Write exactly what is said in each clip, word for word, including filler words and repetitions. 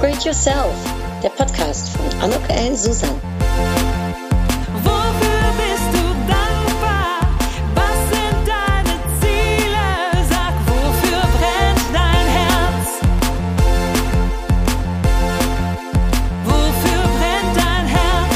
Upgrade Yourself, der Podcast von Anouk El Susan. Wofür bist du dankbar? Was sind deine Ziele? Sag, wofür brennt dein Herz? Wofür brennt dein Herz?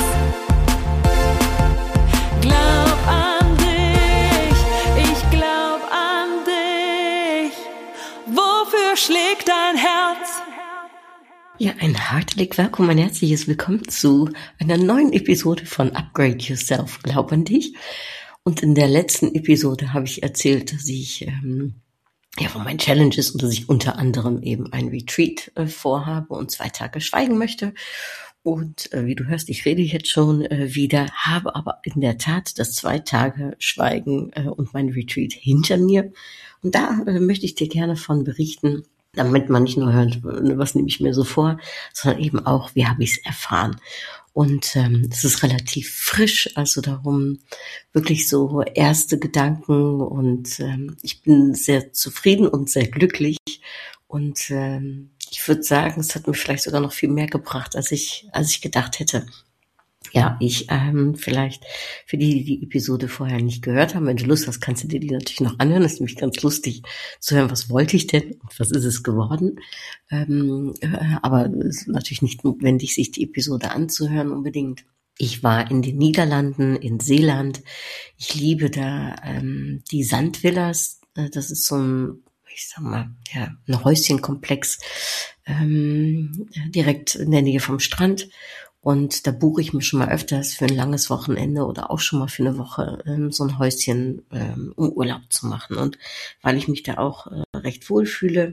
Glaub an dich, ich glaub an dich. Wofür schlägt dein Herz? Ja, ein herzlich willkommen, ein herzliches Willkommen zu einer neuen Episode von Upgrade Yourself, glaub an dich. Und in der letzten Episode habe ich erzählt, dass ich ähm, ja von meinen Challenges und dass ich unter anderem eben ein Retreat äh, vorhabe und zwei Tage schweigen möchte. Und äh, wie du hörst, ich rede jetzt schon äh, wieder, habe aber in der Tat das zwei Tage Schweigen äh, und mein Retreat hinter mir. Und da äh, möchte ich dir gerne von berichten, damit man nicht nur hört, was nehme ich mir so vor, sondern eben auch, wie habe ich es erfahren. Und ähm, es ist relativ frisch, also darum wirklich so erste Gedanken und ähm, ich bin sehr zufrieden und sehr glücklich und ähm, ich würde sagen, es hat mir vielleicht sogar noch viel mehr gebracht, als ich als ich gedacht hätte. Ja, ich ähm, vielleicht für die, die die Episode vorher nicht gehört haben, wenn du Lust hast, kannst du dir die natürlich noch anhören. Das ist nämlich ganz lustig zu hören, was wollte ich denn und was ist es geworden. Ähm, äh, aber es ist natürlich nicht notwendig, sich die Episode anzuhören unbedingt. Ich war in den Niederlanden, in Seeland. Ich liebe da ähm, die Sandvillas. Äh, das ist so ein, ich sag mal, ja, ein Häuschenkomplex ähm, direkt in der Nähe vom Strand. Und da buche ich mir schon mal öfters für ein langes Wochenende oder auch schon mal für eine Woche ähm, so ein Häuschen, ähm, um Urlaub zu machen. Und weil ich mich da auch äh, recht wohl fühle,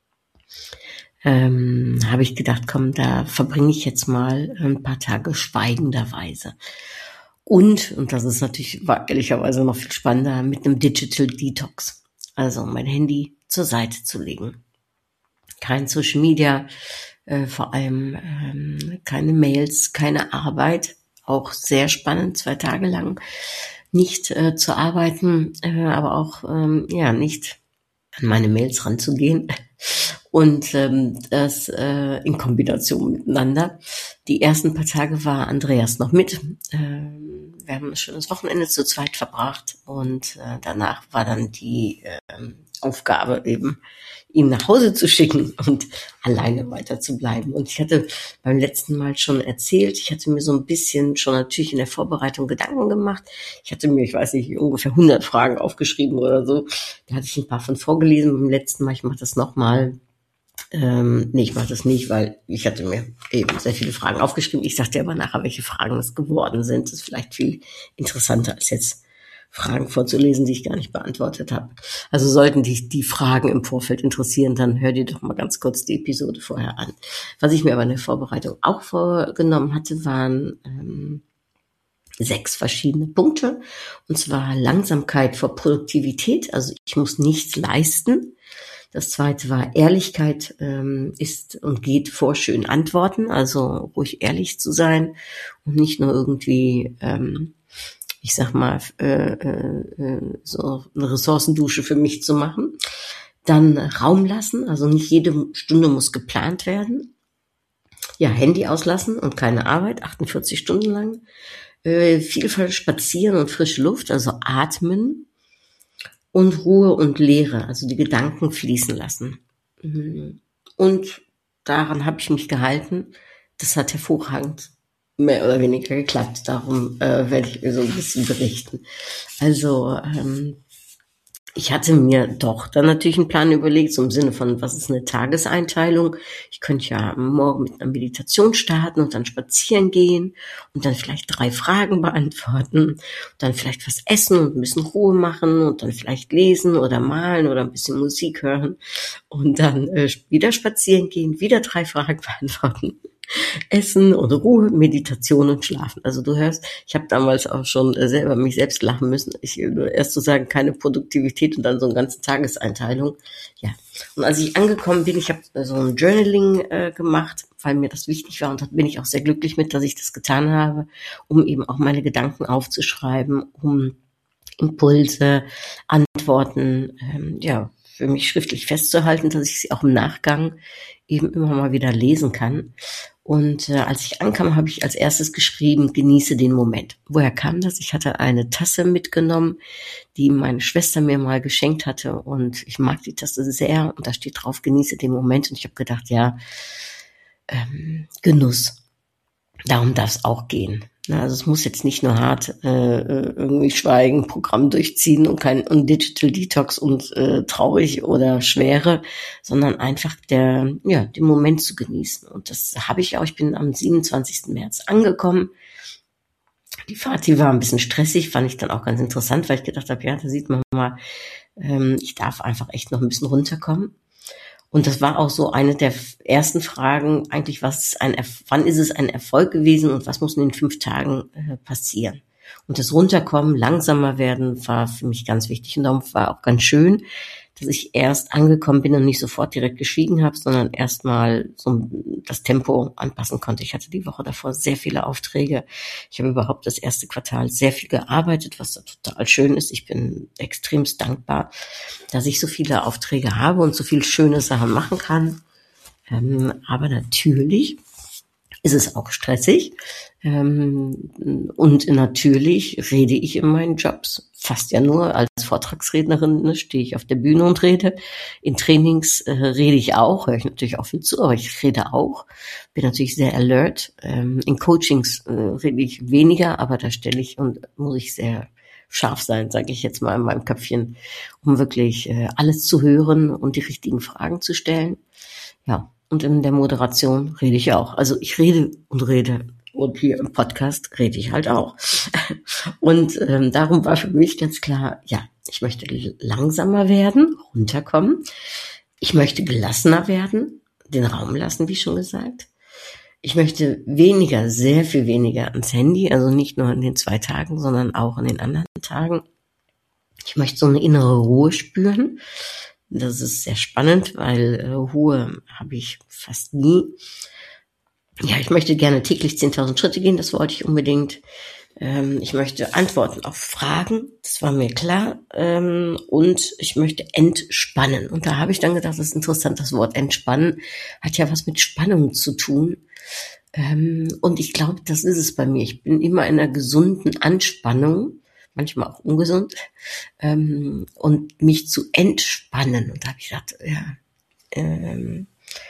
ähm, habe ich gedacht, komm, da verbringe ich jetzt mal ein paar Tage schweigenderweise. Und, und das ist natürlich war ehrlicherweise noch viel spannender, mit einem Digital Detox. Also mein Handy zur Seite zu legen. Kein Social Media, Äh, vor allem ähm, keine Mails, keine Arbeit, auch sehr spannend, zwei Tage lang nicht äh, zu arbeiten, äh, aber auch ähm, ja nicht an meine Mails ranzugehen und ähm, das äh, in Kombination miteinander. Die ersten paar Tage war Andreas noch mit. Ähm, wir haben ein schönes Wochenende zu zweit verbracht und äh, danach war dann die äh, Aufgabe eben, ihn nach Hause zu schicken und alleine weiter zu bleiben. Und ich hatte beim letzten Mal schon erzählt, ich hatte mir so ein bisschen schon natürlich in der Vorbereitung Gedanken gemacht. Ich hatte mir, ich weiß nicht, ungefähr hundert Fragen aufgeschrieben oder so. Da hatte ich ein paar von vorgelesen beim letzten Mal. Ich mache das nochmal. Ähm, nee, ich mache das nicht, weil ich hatte mir eben sehr viele Fragen aufgeschrieben. Ich sagte aber nachher, welche Fragen es geworden sind. Das ist vielleicht viel interessanter als jetzt Fragen vorzulesen, die ich gar nicht beantwortet habe. Also sollten dich die Fragen im Vorfeld interessieren, dann hör dir doch mal ganz kurz die Episode vorher an. Was ich mir aber in der Vorbereitung auch vorgenommen hatte, waren ähm, sechs verschiedene Punkte. Und zwar Langsamkeit vor Produktivität, also ich muss nichts leisten. Das zweite war Ehrlichkeit ähm, ist und geht vor schön Antworten, also ruhig ehrlich zu sein und nicht nur irgendwie ähm, ich sag mal, äh, äh, so eine Ressourcendusche für mich zu machen. Dann Raum lassen, also nicht jede Stunde muss geplant werden. Ja, Handy auslassen und keine Arbeit, achtundvierzig Stunden lang. Äh, Vielfalt spazieren und frische Luft, also atmen. Und Ruhe und Leere, also die Gedanken fließen lassen. Und daran habe ich mich gehalten. Das hat hervorragend mehr oder weniger geklappt. Darum äh, werde ich so ein bisschen berichten. Also ähm, ich hatte mir doch dann natürlich einen Plan überlegt, so im Sinne von, was ist eine Tageseinteilung? Ich könnte ja morgen mit einer Meditation starten und dann spazieren gehen und dann vielleicht drei Fragen beantworten, dann vielleicht was essen und ein bisschen Ruhe machen und dann vielleicht lesen oder malen oder ein bisschen Musik hören und dann äh, wieder spazieren gehen, wieder drei Fragen beantworten. Essen und Ruhe, Meditation und Schlafen. Also du hörst, ich habe damals auch schon äh, selber mich selbst lachen müssen. Ich äh, erst zu sagen, keine Produktivität und dann so eine ganze Tageseinteilung. Ja. Und als ich angekommen bin, ich habe äh, so ein Journaling äh, gemacht, weil mir das wichtig war und da bin ich auch sehr glücklich mit, dass ich das getan habe, um eben auch meine Gedanken aufzuschreiben, um Impulse, Antworten, ähm, ja, für mich schriftlich festzuhalten, dass ich sie auch im Nachgang eben immer mal wieder lesen kann. Und äh, als ich ankam, habe ich als erstes geschrieben, genieße den Moment. Woher kam das? Ich hatte eine Tasse mitgenommen, die meine Schwester mir mal geschenkt hatte. Und ich mag die Tasse sehr. Und da steht drauf, genieße den Moment. Und ich habe gedacht, ja, ähm, Genuss. Darum darf es auch gehen. Also es muss jetzt nicht nur hart äh, irgendwie schweigen, Programm durchziehen und kein und Digital Detox und äh, traurig oder Schwere, sondern einfach der ja den Moment zu genießen. Und das habe ich auch. Ich bin am siebenundzwanzigsten März angekommen. Die Fahrt, die war ein bisschen stressig, fand ich dann auch ganz interessant, weil ich gedacht habe, ja, da sieht man mal, ähm, ich darf einfach echt noch ein bisschen runterkommen. Und das war auch so eine der ersten Fragen, eigentlich, was ist ein, wann ist es ein Erfolg gewesen und was muss in den fünf Tagen äh, passieren? Und das Runterkommen, langsamer werden, war für mich ganz wichtig. Und darum war auch ganz schön, dass ich erst angekommen bin und nicht sofort direkt geschwiegen habe, sondern erstmal so das Tempo anpassen konnte. Ich hatte die Woche davor sehr viele Aufträge. Ich habe überhaupt das erste Quartal sehr viel gearbeitet, was da total schön ist. Ich bin extremst dankbar, dass ich so viele Aufträge habe und so viele schöne Sachen machen kann. Ähm, aber natürlich ist es auch stressig. Ähm, und natürlich rede ich in meinen Jobs fast ja nur als Vortragsrednerin, ne, stehe ich auf der Bühne und rede. In Trainings äh, rede ich auch, höre ich natürlich auch viel zu, aber ich rede auch, bin natürlich sehr alert. Ähm, in Coachings äh, rede ich weniger, aber da stelle ich und muss ich sehr scharf sein, sage ich jetzt mal in meinem Köpfchen, um wirklich äh, alles zu hören und die richtigen Fragen zu stellen. Ja, und in der Moderation rede ich auch. Also ich rede und rede. Und hier im Podcast rede ich halt auch. Und ähm, darum war für mich ganz klar, ja, ich möchte langsamer werden, runterkommen. Ich möchte gelassener werden, den Raum lassen, wie schon gesagt. Ich möchte weniger, sehr viel weniger ans Handy, also nicht nur in den zwei Tagen, sondern auch in den anderen Tagen. Ich möchte so eine innere Ruhe spüren. Das ist sehr spannend, weil äh, Ruhe habe ich fast nie. Ja, ich möchte gerne täglich zehntausend Schritte gehen, das wollte ich unbedingt. Ähm, ich möchte Antworten auf Fragen, das war mir klar. Ähm, und ich möchte entspannen. Und da habe ich dann gedacht, das ist interessant, das Wort entspannen hat ja was mit Spannung zu tun. Ähm, und ich glaube, das ist es bei mir. Ich bin immer in einer gesunden Anspannung, manchmal auch ungesund, ähm, und mich zu entspannen. Und da habe ich gedacht, ja, ähm,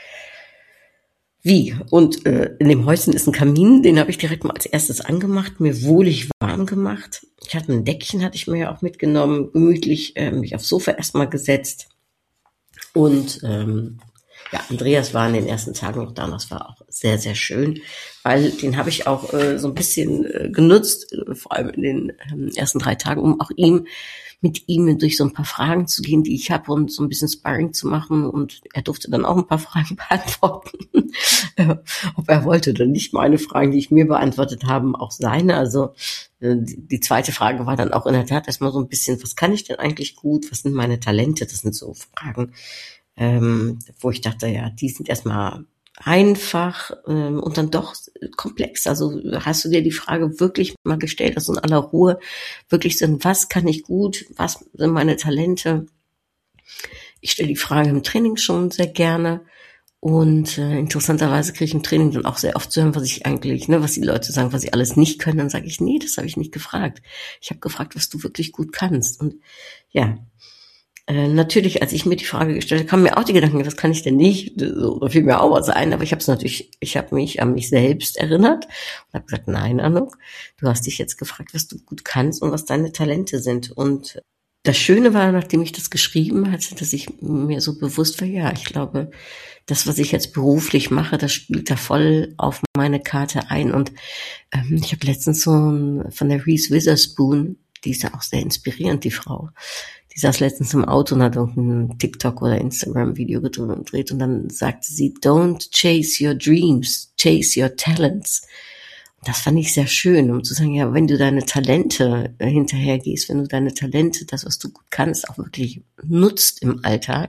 wie? Und äh, in dem Häuschen ist ein Kamin, den habe ich direkt mal als erstes angemacht, mir wohlig warm gemacht. Ich hatte ein Deckchen, hatte ich mir ja auch mitgenommen, gemütlich äh, mich aufs Sofa erstmal gesetzt. Und ähm, ja, Andreas war in den ersten Tagen noch da und das war auch sehr, sehr schön, weil den habe ich auch äh, so ein bisschen äh, genutzt, äh, vor allem in den ähm, ersten drei Tagen, um auch ihm mit ihm durch so ein paar Fragen zu gehen, die ich habe und so ein bisschen Sparring zu machen und er durfte dann auch ein paar Fragen beantworten, ob er wollte oder nicht. Meine Fragen, die ich mir beantwortet habe, auch seine. Also äh, die, die zweite Frage war dann auch in der Tat erstmal so ein bisschen, was kann ich denn eigentlich gut, was sind meine Talente? Das sind so Fragen, ähm, wo ich dachte, ja, die sind erstmal einfach ähm, und dann doch komplex. Also hast du dir die Frage wirklich mal gestellt, dass in aller Ruhe wirklich sind, was kann ich gut, was sind meine Talente? Ich stelle die Frage im Training schon sehr gerne und äh, interessanterweise kriege ich im Training dann auch sehr oft zu hören, was ich eigentlich, ne, was die Leute sagen, was sie alles nicht können. Dann sage ich, nee, das habe ich nicht gefragt. Ich habe gefragt, was du wirklich gut kannst. Und ja, Äh, natürlich, als ich mir die Frage gestellt habe, kamen mir auch die Gedanken, was kann ich denn nicht? So fiel mir auch was ein, aber ich habe es natürlich, ich habe mich an mich selbst erinnert und habe gesagt, nein, Anuk, du hast dich jetzt gefragt, was du gut kannst und was deine Talente sind. Und das Schöne war, nachdem ich das geschrieben hatte, dass ich mir so bewusst war, ja, ich glaube, das, was ich jetzt beruflich mache, das spielt da voll auf meine Karte ein. Und ähm, ich habe letztens so ein, von der Reese Witherspoon, die ist ja auch sehr inspirierend, die Frau. Die saß letztens im Auto und hat irgendein TikTok oder Instagram-Video gedreht und dann sagte sie, don't chase your dreams, chase your talents. Und das fand ich sehr schön, um zu sagen, ja, wenn du deine Talente hinterher gehst, wenn du deine Talente, das, was du gut kannst, auch wirklich nutzt im Alltag,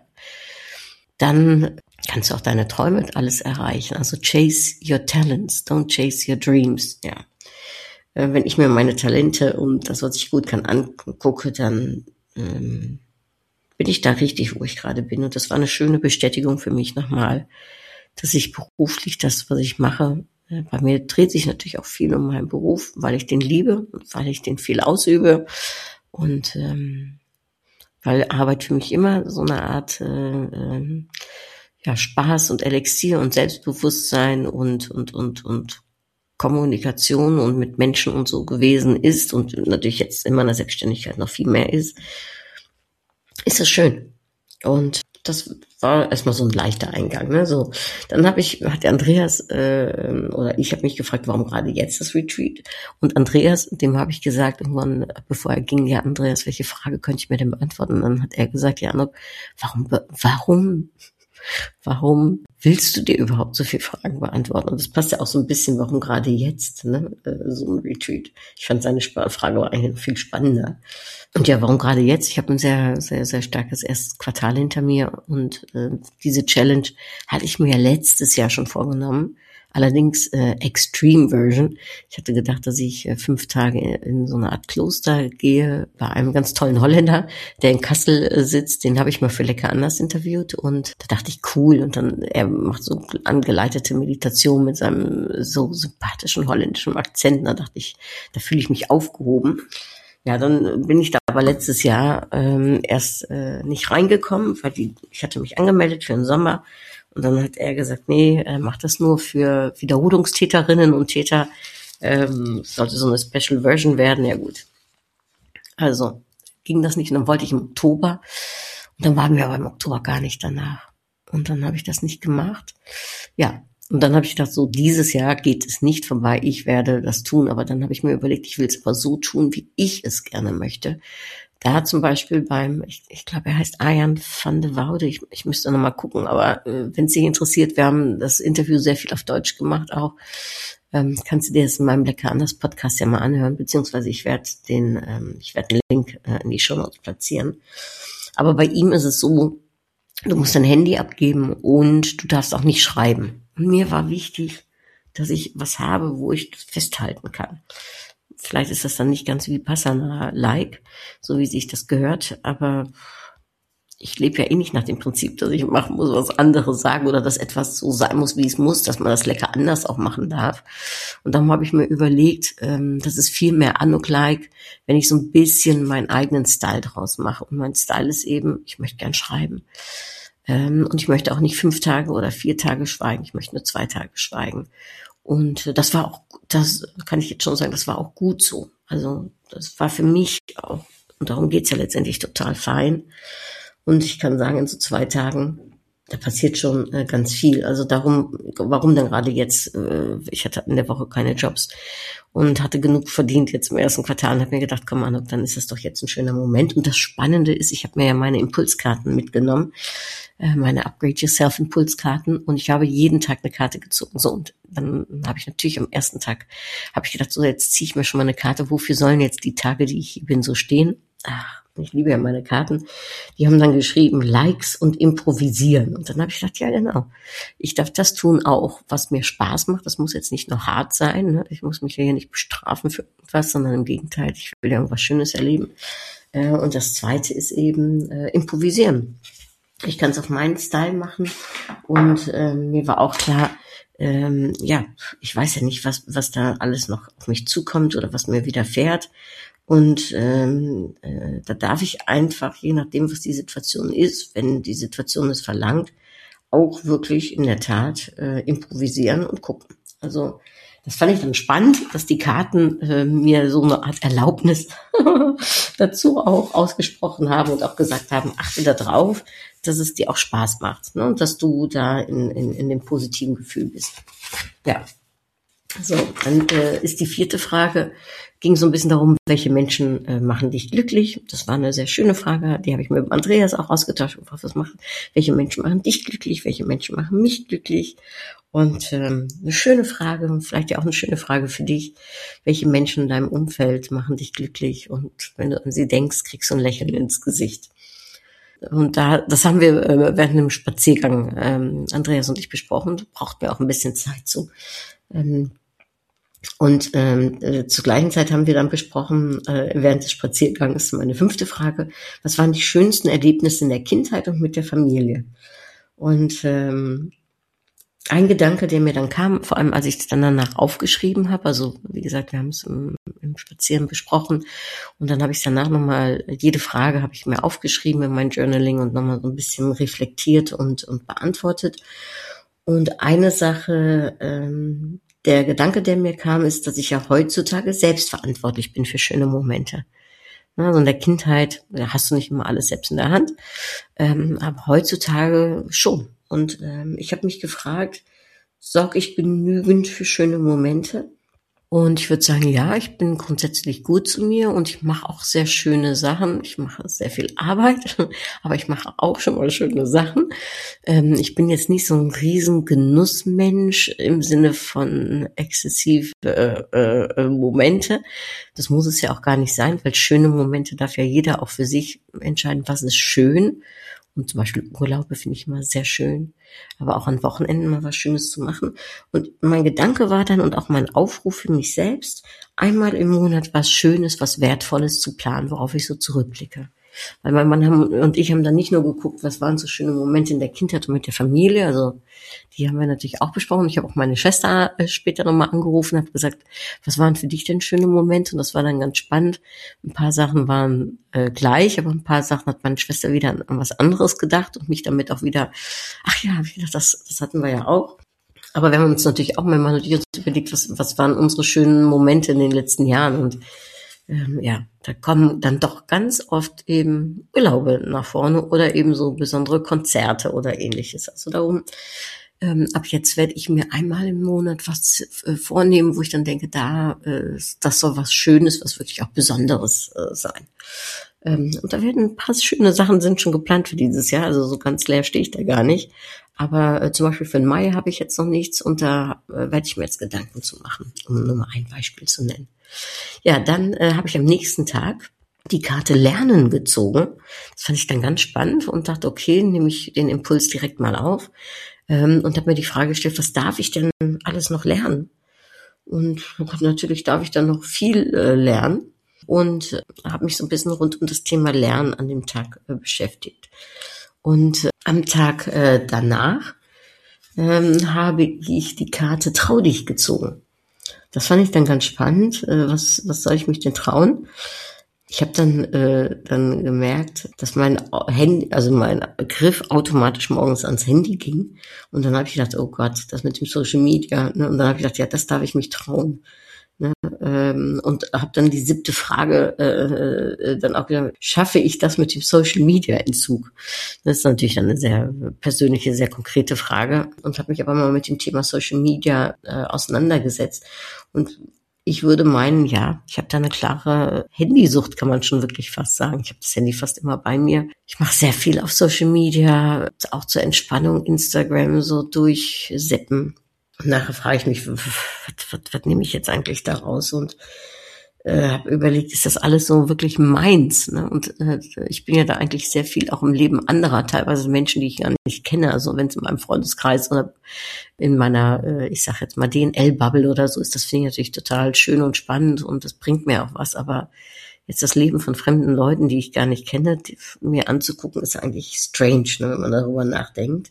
dann kannst du auch deine Träume und alles erreichen. Also chase your talents, don't chase your dreams, ja. Wenn ich mir meine Talente und das, was ich gut kann, angucke, dann bin ich da richtig, wo ich gerade bin. Und das war eine schöne Bestätigung für mich nochmal, dass ich beruflich das, was ich mache, äh, bei mir dreht sich natürlich auch viel um meinen Beruf, weil ich den liebe und weil ich den viel ausübe und ähm, weil Arbeit für mich immer so eine Art äh, äh, ja, Spaß und Elixier und Selbstbewusstsein und und und und Kommunikation und mit Menschen und so gewesen ist und natürlich jetzt in meiner Selbstständigkeit noch viel mehr ist, ist das schön. Und das war erstmal so ein leichter Eingang. Ne? So, dann habe ich, hat der Andreas äh, oder ich habe mich gefragt, warum gerade jetzt das Retreat? Und Andreas, dem habe ich gesagt, irgendwann, bevor er ging, ja Andreas, welche Frage könnte ich mir denn beantworten? Und dann hat er gesagt, ja Anuk, warum, warum, warum willst du dir überhaupt so viele Fragen beantworten? Und das passt ja auch so ein bisschen, warum gerade jetzt, ne? So ein Retreat. Ich fand seine Frage war eigentlich noch viel spannender. Und ja, warum gerade jetzt? Ich habe ein sehr, sehr, sehr starkes erstes Quartal hinter mir und äh, diese Challenge hatte ich mir ja letztes Jahr schon vorgenommen. Allerdings äh, Extreme Version. Ich hatte gedacht, dass ich äh, fünf Tage in so eine Art Kloster gehe bei einem ganz tollen Holländer, der in Kassel äh, sitzt. Den habe ich mal für Lecker anders interviewt und da dachte ich, cool. Und dann, er macht so angeleitete Meditation mit seinem so sympathischen holländischen Akzent. Da dachte ich, da fühle ich mich aufgehoben. Ja, dann bin ich da aber letztes Jahr ähm, erst äh, nicht reingekommen, weil die, ich hatte mich angemeldet für den Sommer und dann hat er gesagt, nee, er macht das nur für Wiederholungstäterinnen und Täter, ähm, sollte so eine Special Version werden, ja gut. Also ging das nicht und dann wollte ich im Oktober und dann waren wir aber im Oktober gar nicht danach und dann habe ich das nicht gemacht. Ja. Und dann habe ich gedacht, so dieses Jahr geht es nicht vorbei, ich werde das tun. Aber dann habe ich mir überlegt, ich will es aber so tun, wie ich es gerne möchte. Da hat zum Beispiel beim, ich, ich glaube, er heißt Arjan van de Woude, ich, ich müsste noch mal gucken, aber äh, wenn es dich interessiert, wir haben das Interview sehr viel auf Deutsch gemacht auch. Ähm, kannst du dir das in meinem Lecker anders Podcast ja mal anhören, beziehungsweise ich werde den, ähm, ich werde den Link äh, in die Shownotes platzieren. Aber bei ihm ist es so, du musst dein Handy abgeben und du darfst auch nicht schreiben. Und mir war wichtig, dass ich was habe, wo ich festhalten kann. Vielleicht ist das dann nicht ganz wie Vipassana-like, so wie sich das gehört, aber ich lebe ja eh nicht nach dem Prinzip, dass ich machen muss, was andere sagen oder dass etwas so sein muss, wie es muss, dass man das lecker anders auch machen darf. Und darum habe ich mir überlegt, ähm, das ist viel mehr Anuk-like, wenn ich so ein bisschen meinen eigenen Style draus mache. Und mein Style ist eben, ich möchte gern schreiben. Ähm, und ich möchte auch nicht fünf Tage oder vier Tage schweigen, ich möchte nur zwei Tage schweigen. Und äh, das war auch, das kann ich jetzt schon sagen, das war auch gut so. Also das war für mich auch, und darum geht's ja letztendlich total fein. Und ich kann sagen, in so zwei Tagen, da passiert schon äh, ganz viel. Also darum, warum denn gerade jetzt? Äh, ich hatte in der Woche keine Jobs und hatte genug verdient jetzt im ersten Quartal und habe mir gedacht, komm Anuk, dann ist das doch jetzt ein schöner Moment. Und das Spannende ist, ich habe mir ja meine Impulskarten mitgenommen, äh, meine Upgrade Yourself Impulskarten und ich habe jeden Tag eine Karte gezogen. So, und dann habe ich natürlich am ersten Tag, habe ich gedacht, so jetzt ziehe ich mir schon mal eine Karte, wofür sollen jetzt die Tage, die ich hier bin, so stehen? Ach, ich liebe ja meine Karten. Die haben dann geschrieben, Likes und improvisieren. Und dann habe ich gedacht, ja genau, ich darf das tun auch, was mir Spaß macht. Das muss jetzt nicht nur hart sein. Ne? Ich muss mich ja hier nicht bestrafen für irgendwas, sondern im Gegenteil, ich will ja irgendwas Schönes erleben. Äh, und das Zweite ist eben äh, improvisieren. Ich kann es auf meinen Style machen. Und äh, mir war auch klar, ähm, ja, ich weiß ja nicht, was, was da alles noch auf mich zukommt oder was mir widerfährt. Und ähm, äh, da darf ich einfach, je nachdem, was die Situation ist, wenn die Situation es verlangt, auch wirklich in der Tat äh, improvisieren und gucken. Also das fand ich dann spannend, dass die Karten äh, mir so eine Art Erlaubnis dazu auch ausgesprochen haben und auch gesagt haben, achte da drauf, dass es dir auch Spaß macht, ne? Und dass du da in, in, in dem positiven Gefühl bist. Ja. So, dann äh, ist die vierte Frage, ging so ein bisschen darum, welche Menschen äh, machen dich glücklich? Das war eine sehr schöne Frage, die habe ich mit Andreas auch ausgetauscht. Was machen, welche Menschen machen dich glücklich? Welche Menschen machen mich glücklich? Und ähm, eine schöne Frage, und vielleicht ja auch eine schöne Frage für dich, welche Menschen in deinem Umfeld machen dich glücklich? Und wenn du an sie denkst, kriegst du ein Lächeln ins Gesicht. Und da, das haben wir äh, während einem Spaziergang, ähm, Andreas und ich besprochen, braucht mir auch ein bisschen Zeit zu. Ähm, Und ähm, äh, zur gleichen Zeit haben wir dann besprochen, äh, während des Spaziergangs, meine fünfte Frage, was waren die schönsten Erlebnisse in der Kindheit und mit der Familie? Und ähm, ein Gedanke, der mir dann kam, vor allem als ich es dann danach aufgeschrieben habe, also wie gesagt, wir haben es im, im Spazieren besprochen und dann habe ich danach nochmal, jede Frage habe ich mir aufgeschrieben in mein Journaling und nochmal so ein bisschen reflektiert und, und beantwortet. Und eine Sache, ähm, der Gedanke, der mir kam, ist, dass ich ja heutzutage selbstverantwortlich bin für schöne Momente. Also in der Kindheit da hast du nicht immer alles selbst in der Hand, ähm, aber heutzutage schon. Und ähm, ich habe mich gefragt, sorge ich genügend für schöne Momente? Und ich würde sagen, ja, ich bin grundsätzlich gut zu mir und ich mache auch sehr schöne Sachen. Ich mache sehr viel Arbeit, aber ich mache auch schon mal schöne Sachen. Ähm, ich bin jetzt nicht so ein riesen Genussmensch im Sinne von exzessive äh, äh, Momente. Das muss es ja auch gar nicht sein, weil schöne Momente darf ja jeder auch für sich entscheiden, was ist schön. Und zum Beispiel Urlaube finde ich immer sehr schön, aber auch an Wochenenden mal was Schönes zu machen. Und mein Gedanke war dann und auch mein Aufruf für mich selbst, einmal im Monat was Schönes, was Wertvolles zu planen, worauf ich so zurückblicke. Weil mein Mann und ich haben dann nicht nur geguckt, was waren so schöne Momente in der Kindheit und mit der Familie, also die haben wir natürlich auch besprochen. Ich habe auch meine Schwester später nochmal angerufen und habe gesagt, was waren für dich denn schöne Momente? Und das war dann ganz spannend. Ein paar Sachen waren äh, gleich, aber ein paar Sachen hat meine Schwester wieder an, an was anderes gedacht und mich damit auch wieder, ach ja, das, das hatten wir ja auch. Aber wir haben uns natürlich auch, mein Mann und ich uns überlegt, was, was waren unsere schönen Momente in den letzten Jahren und Ähm, ja, da kommen dann doch ganz oft eben Urlaube nach vorne oder eben so besondere Konzerte oder ähnliches. Also darum, ähm, ab jetzt werde ich mir einmal im Monat was äh, vornehmen, wo ich dann denke, da, äh, das soll was Schönes, was wirklich auch Besonderes äh, sein. Ähm, und da werden ein paar schöne Sachen sind schon geplant für dieses Jahr, also so ganz leer stehe ich da gar nicht. Aber äh, zum Beispiel für den Mai habe ich jetzt noch nichts und da äh, werde ich mir jetzt Gedanken zu machen, um nur mal ein Beispiel zu nennen. Ja, dann äh, habe ich am nächsten Tag die Karte Lernen gezogen. Das fand ich dann ganz spannend und dachte, okay, nehme ich den Impuls direkt mal auf ähm, und habe mir die Frage gestellt, was darf ich denn alles noch lernen? Und natürlich darf ich dann noch viel äh, lernen und äh, habe mich so ein bisschen rund um das Thema Lernen an dem Tag äh, beschäftigt. Und äh, am Tag äh, danach ähm, habe ich die Karte Trau dich gezogen. Das fand ich dann ganz spannend. Äh, was, was soll ich mich denn trauen? Ich habe dann äh, dann gemerkt, dass mein Handy, also mein Griff automatisch morgens ans Handy ging. Und dann habe ich gedacht, oh Gott, das mit dem Social Media. Ne? Und dann habe ich gedacht, ja, das darf ich mich trauen. Ne? Ähm, und habe dann die siebte Frage äh, äh, dann auch gedacht, schaffe ich das mit dem Social Media Entzug? Das ist natürlich dann eine sehr persönliche, sehr konkrete Frage. Und habe mich aber mal mit dem Thema Social Media äh, auseinandergesetzt. Und ich würde meinen, ja, ich habe da eine klare Handysucht, kann man schon wirklich fast sagen. Ich habe das Handy fast immer bei mir. Ich mache sehr viel auf Social Media, auch zur Entspannung Instagram so durchseppen. Und nachher frage ich mich, was, was, was nehme ich jetzt eigentlich daraus? Und äh, habe überlegt, ist das alles so wirklich meins? Ne? Und äh, ich bin ja da eigentlich sehr viel auch im Leben anderer, teilweise Menschen, die ich gar nicht kenne. Also wenn es in meinem Freundeskreis oder in meiner, äh, ich sage jetzt mal D N L-Bubble oder so ist, das finde ich natürlich total schön und spannend und das bringt mir auch was. Aber jetzt das Leben von fremden Leuten, die ich gar nicht kenne, die, mir anzugucken, ist eigentlich strange, ne, wenn man darüber nachdenkt.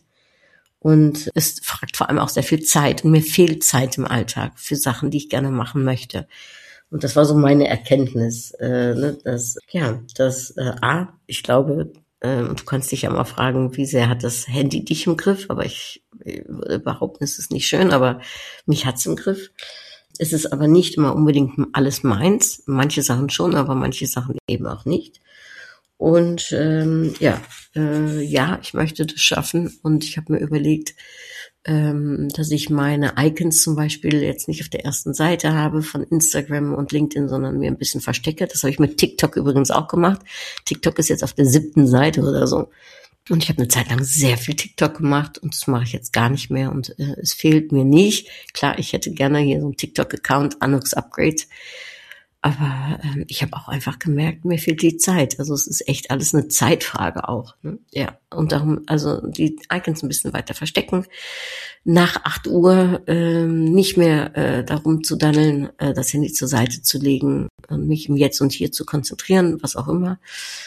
Und es fragt vor allem auch sehr viel Zeit. Und mir fehlt Zeit im Alltag für Sachen, die ich gerne machen möchte. Und das war so meine Erkenntnis, äh, ne, dass, ja, dass, äh, A, ich glaube, äh, du kannst dich ja mal fragen, wie sehr hat das Handy dich im Griff? Aber ich, ich würde behaupten, es ist nicht schön, aber mich hat's im Griff. Es ist aber nicht immer unbedingt alles meins. Manche Sachen schon, aber manche Sachen eben auch nicht. Und ähm, ja, äh, ja, ich möchte das schaffen. Und ich habe mir überlegt, ähm, dass ich meine Icons zum Beispiel jetzt nicht auf der ersten Seite habe von Instagram und LinkedIn, sondern mir ein bisschen verstecke. Das habe ich mit TikTok übrigens auch gemacht. TikTok ist jetzt auf der siebten Seite oder so. Und ich habe eine Zeit lang sehr viel TikTok gemacht und das mache ich jetzt gar nicht mehr und äh, es fehlt mir nicht. Klar, ich hätte gerne hier so einen TikTok-Account, Anux Upgrade. Aber ähm, ich habe auch einfach gemerkt, mir fehlt die Zeit. Also es ist echt alles eine Zeitfrage auch. Ne? Ja, und darum, also die Icons ein bisschen weiter verstecken. Nach acht Uhr ähm, nicht mehr äh, darum zu daddeln, äh, das Handy zur Seite zu legen und mich im Jetzt und Hier zu konzentrieren, was auch immer.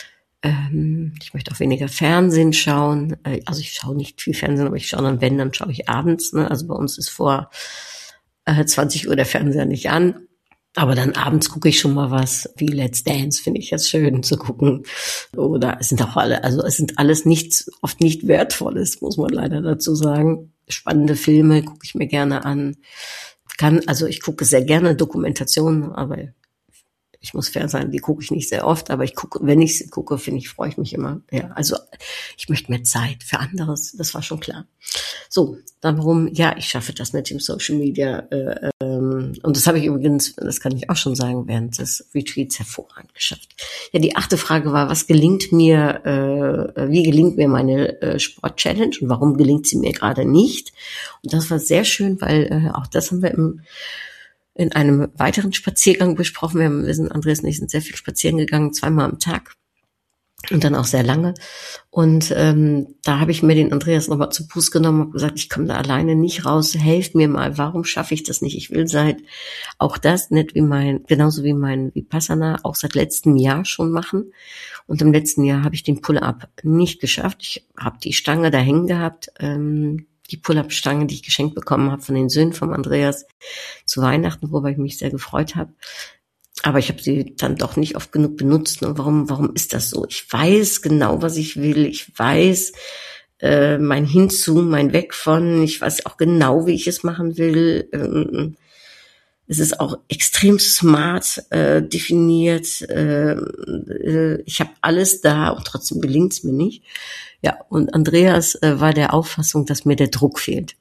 Ähm, ich möchte auch weniger Fernsehen schauen. Äh, also ich schaue nicht viel Fernsehen, aber ich schaue dann, wenn, dann schaue ich abends. Ne? Also bei uns ist vor äh, zwanzig Uhr der Fernseher nicht an. Aber dann abends gucke ich schon mal was, wie Let's Dance, finde ich jetzt schön zu gucken. Oder es sind auch alle, also es sind alles nichts, oft nicht Wertvolles, muss man leider dazu sagen. Spannende Filme gucke ich mir gerne an. Kann, also ich gucke sehr gerne Dokumentationen, aber ich muss fair sein, die gucke ich nicht sehr oft, aber ich gucke, wenn ich sie gucke, finde ich, freue ich mich immer. Ja, also ich möchte mehr Zeit für anderes, das war schon klar. So, dann warum? Ja, ich schaffe das mit dem Social Media äh, ähm, und das habe ich übrigens, das kann ich auch schon sagen, während des Retreats hervorragend geschafft. Ja, die achte Frage war, was gelingt mir, äh, wie gelingt mir meine äh, Sport-Challenge und warum gelingt sie mir gerade nicht? Und das war sehr schön, weil äh, auch das haben wir im in einem weiteren Spaziergang besprochen. Wir, haben, wir sind, Andreas und ich sind sehr viel spazieren gegangen, zweimal am Tag und dann auch sehr lange. Und ähm, da habe ich mir den Andreas nochmal zu Fuß genommen und gesagt, ich komme da alleine nicht raus, helft mir mal, warum schaffe ich das nicht? Ich will seit auch das nicht wie mein, genauso wie mein Vipassana, auch seit letztem Jahr schon machen. Und im letzten Jahr habe ich den Pull-Up nicht geschafft. Ich habe die Stange da hängen gehabt, ähm, die Pull-Up-Stange, die ich geschenkt bekommen habe von den Söhnen vom Andreas zu Weihnachten, worüber ich mich sehr gefreut habe. Aber ich habe sie dann doch nicht oft genug benutzt. Und warum, warum ist das so? Ich weiß genau, was ich will. Ich weiß äh, mein Hinzu, mein Weg von. Ich weiß auch genau, wie ich es machen will. Ähm, es ist auch extrem smart äh, definiert. Äh, äh, ich habe alles da und trotzdem gelingt es mir nicht. Ja, und Andreas äh, war der Auffassung, dass mir der Druck fehlt.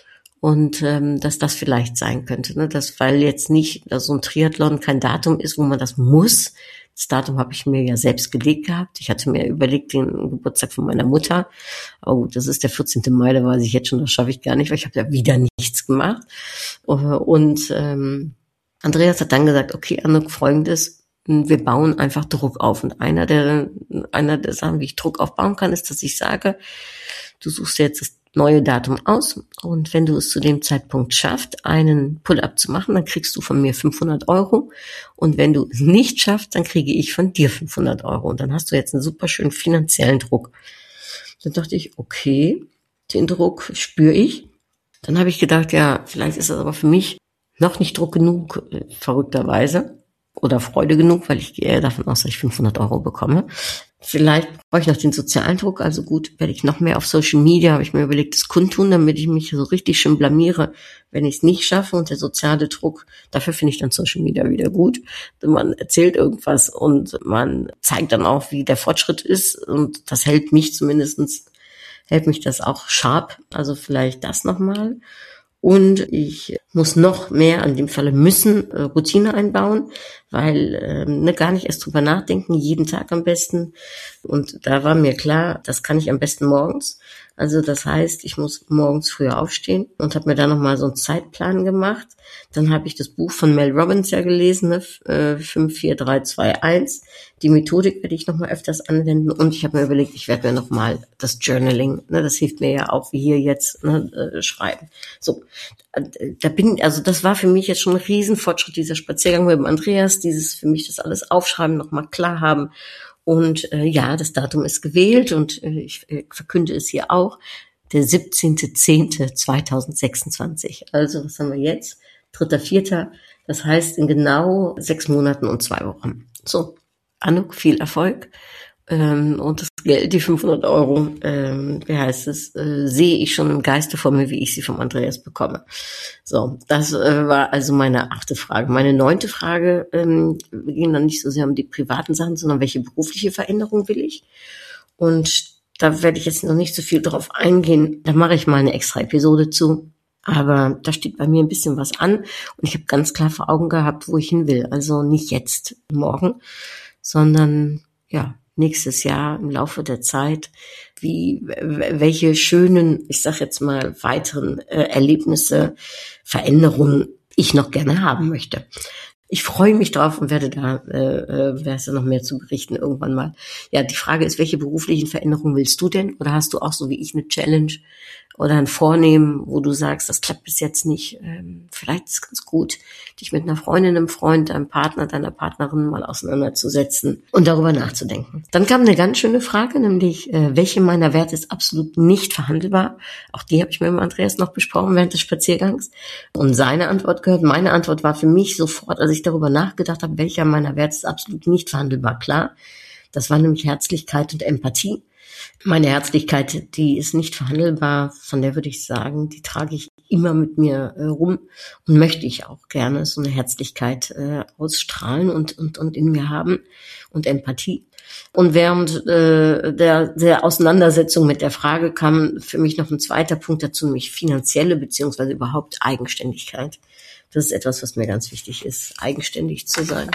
Und ähm, dass das vielleicht sein könnte, ne? Dass, weil jetzt nicht dass so ein Triathlon kein Datum ist, wo man das muss. Das Datum habe ich mir ja selbst gelegt gehabt. Ich hatte mir überlegt, den Geburtstag von meiner Mutter. Aber gut, das ist der vierzehnten Mai, da weiß ich jetzt schon, das schaffe ich gar nicht, weil ich habe ja wieder nichts gemacht. Und ähm, Andreas hat dann gesagt, okay, Anne, Folgendes, wir bauen einfach Druck auf. Und einer der, einer der Sachen, wie ich Druck aufbauen kann, ist, dass ich sage, du suchst jetzt das neue Datum aus und wenn du es zu dem Zeitpunkt schaffst, einen Pull-Up zu machen, dann kriegst du von mir fünfhundert Euro und wenn du es nicht schaffst, dann kriege ich von dir fünfhundert Euro und dann hast du jetzt einen super schönen finanziellen Druck. Dann dachte ich, okay, den Druck spüre ich. Dann habe ich gedacht, ja, vielleicht ist das aber für mich noch nicht Druck genug, verrückterweise, oder Freude genug, weil ich gehe eher davon aus, dass ich fünfhundert Euro bekomme. Vielleicht brauche ich noch den sozialen Druck, also gut, werde ich noch mehr auf Social Media, habe ich mir überlegt, das kundtun, damit ich mich so richtig schön blamiere, wenn ich es nicht schaffe. Und der soziale Druck, dafür finde ich dann Social Media wieder gut. Man erzählt irgendwas und man zeigt dann auch, wie der Fortschritt ist und das hält mich zumindestens hält mich das auch scharf. Also vielleicht das nochmal. Und ich muss noch mehr, an dem Falle müssen, äh, Routine einbauen, weil ähm, ne, gar nicht erst drüber nachdenken, jeden Tag am besten. Und da war mir klar, das kann ich am besten morgens. Also das heißt, ich muss morgens früher aufstehen und habe mir da nochmal so einen Zeitplan gemacht. Dann habe ich das Buch von Mel Robbins ja gelesen, ne? äh, fünf vier drei zwei eins. Die Methodik werde ich nochmal öfters anwenden und ich habe mir überlegt, ich werde mir nochmal das Journaling, ne, das hilft mir ja auch, wie hier jetzt, ne, äh, schreiben. So, da bin, also das war für mich jetzt schon ein Riesenfortschritt, dieser Spaziergang mit dem Andreas, dieses für mich das alles aufschreiben, nochmal klar haben. Und äh, ja, das Datum ist gewählt und äh, ich äh, verkünde es hier auch, der siebzehnten zehnten zweitausendsechsundzwanzig. Also was haben wir jetzt? dritter vierter Das heißt in genau sechs Monaten und zwei Wochen. So, Anouk, viel Erfolg. Ähm, und das Geld, die fünfhundert Euro, ähm, wie heißt es, äh, sehe ich schon im Geiste vor mir, wie ich sie vom Andreas bekomme. So, das äh, war also meine achte Frage. Meine neunte Frage, ähm, wir gehen dann nicht so sehr um die privaten Sachen, sondern welche berufliche Veränderung will ich? Und da werde ich jetzt noch nicht so viel drauf eingehen. Da mache ich mal eine extra Episode zu. Aber da steht bei mir ein bisschen was an und ich habe ganz klar vor Augen gehabt, wo ich hin will. Also nicht jetzt, morgen, sondern ja, nächstes Jahr im Laufe der Zeit, wie welche schönen, ich sag jetzt mal, weiteren äh, Erlebnisse, Veränderungen ich noch gerne haben möchte. Ich freue mich drauf und werde da, äh, äh, werde noch mehr zu berichten irgendwann mal. Ja, die Frage ist, welche beruflichen Veränderungen willst du denn? Oder hast du auch so wie ich eine Challenge oder ein Vornehmen, wo du sagst, das klappt bis jetzt nicht? Ähm, vielleicht ist es ganz gut, dich mit einer Freundin, einem Freund, deinem Partner, deiner Partnerin mal auseinanderzusetzen und darüber nachzudenken. Dann kam eine ganz schöne Frage, nämlich, äh, welche meiner Werte ist absolut nicht verhandelbar? Auch die habe ich mit dem Andreas noch besprochen während des Spaziergangs. Und seine Antwort gehört, meine Antwort war für mich sofort, als ich darüber nachgedacht habe, welcher meiner Werte ist absolut nicht verhandelbar, klar. Das war nämlich Herzlichkeit und Empathie. Meine Herzlichkeit, die ist nicht verhandelbar, von der würde ich sagen, die trage ich immer mit mir äh, rum und möchte ich auch gerne so eine Herzlichkeit äh, ausstrahlen und, und, und in mir haben und Empathie. Und während äh, der, der Auseinandersetzung mit der Frage kam für mich noch ein zweiter Punkt dazu, nämlich finanzielle beziehungsweise überhaupt Eigenständigkeit. Das ist etwas, was mir ganz wichtig ist, eigenständig zu sein.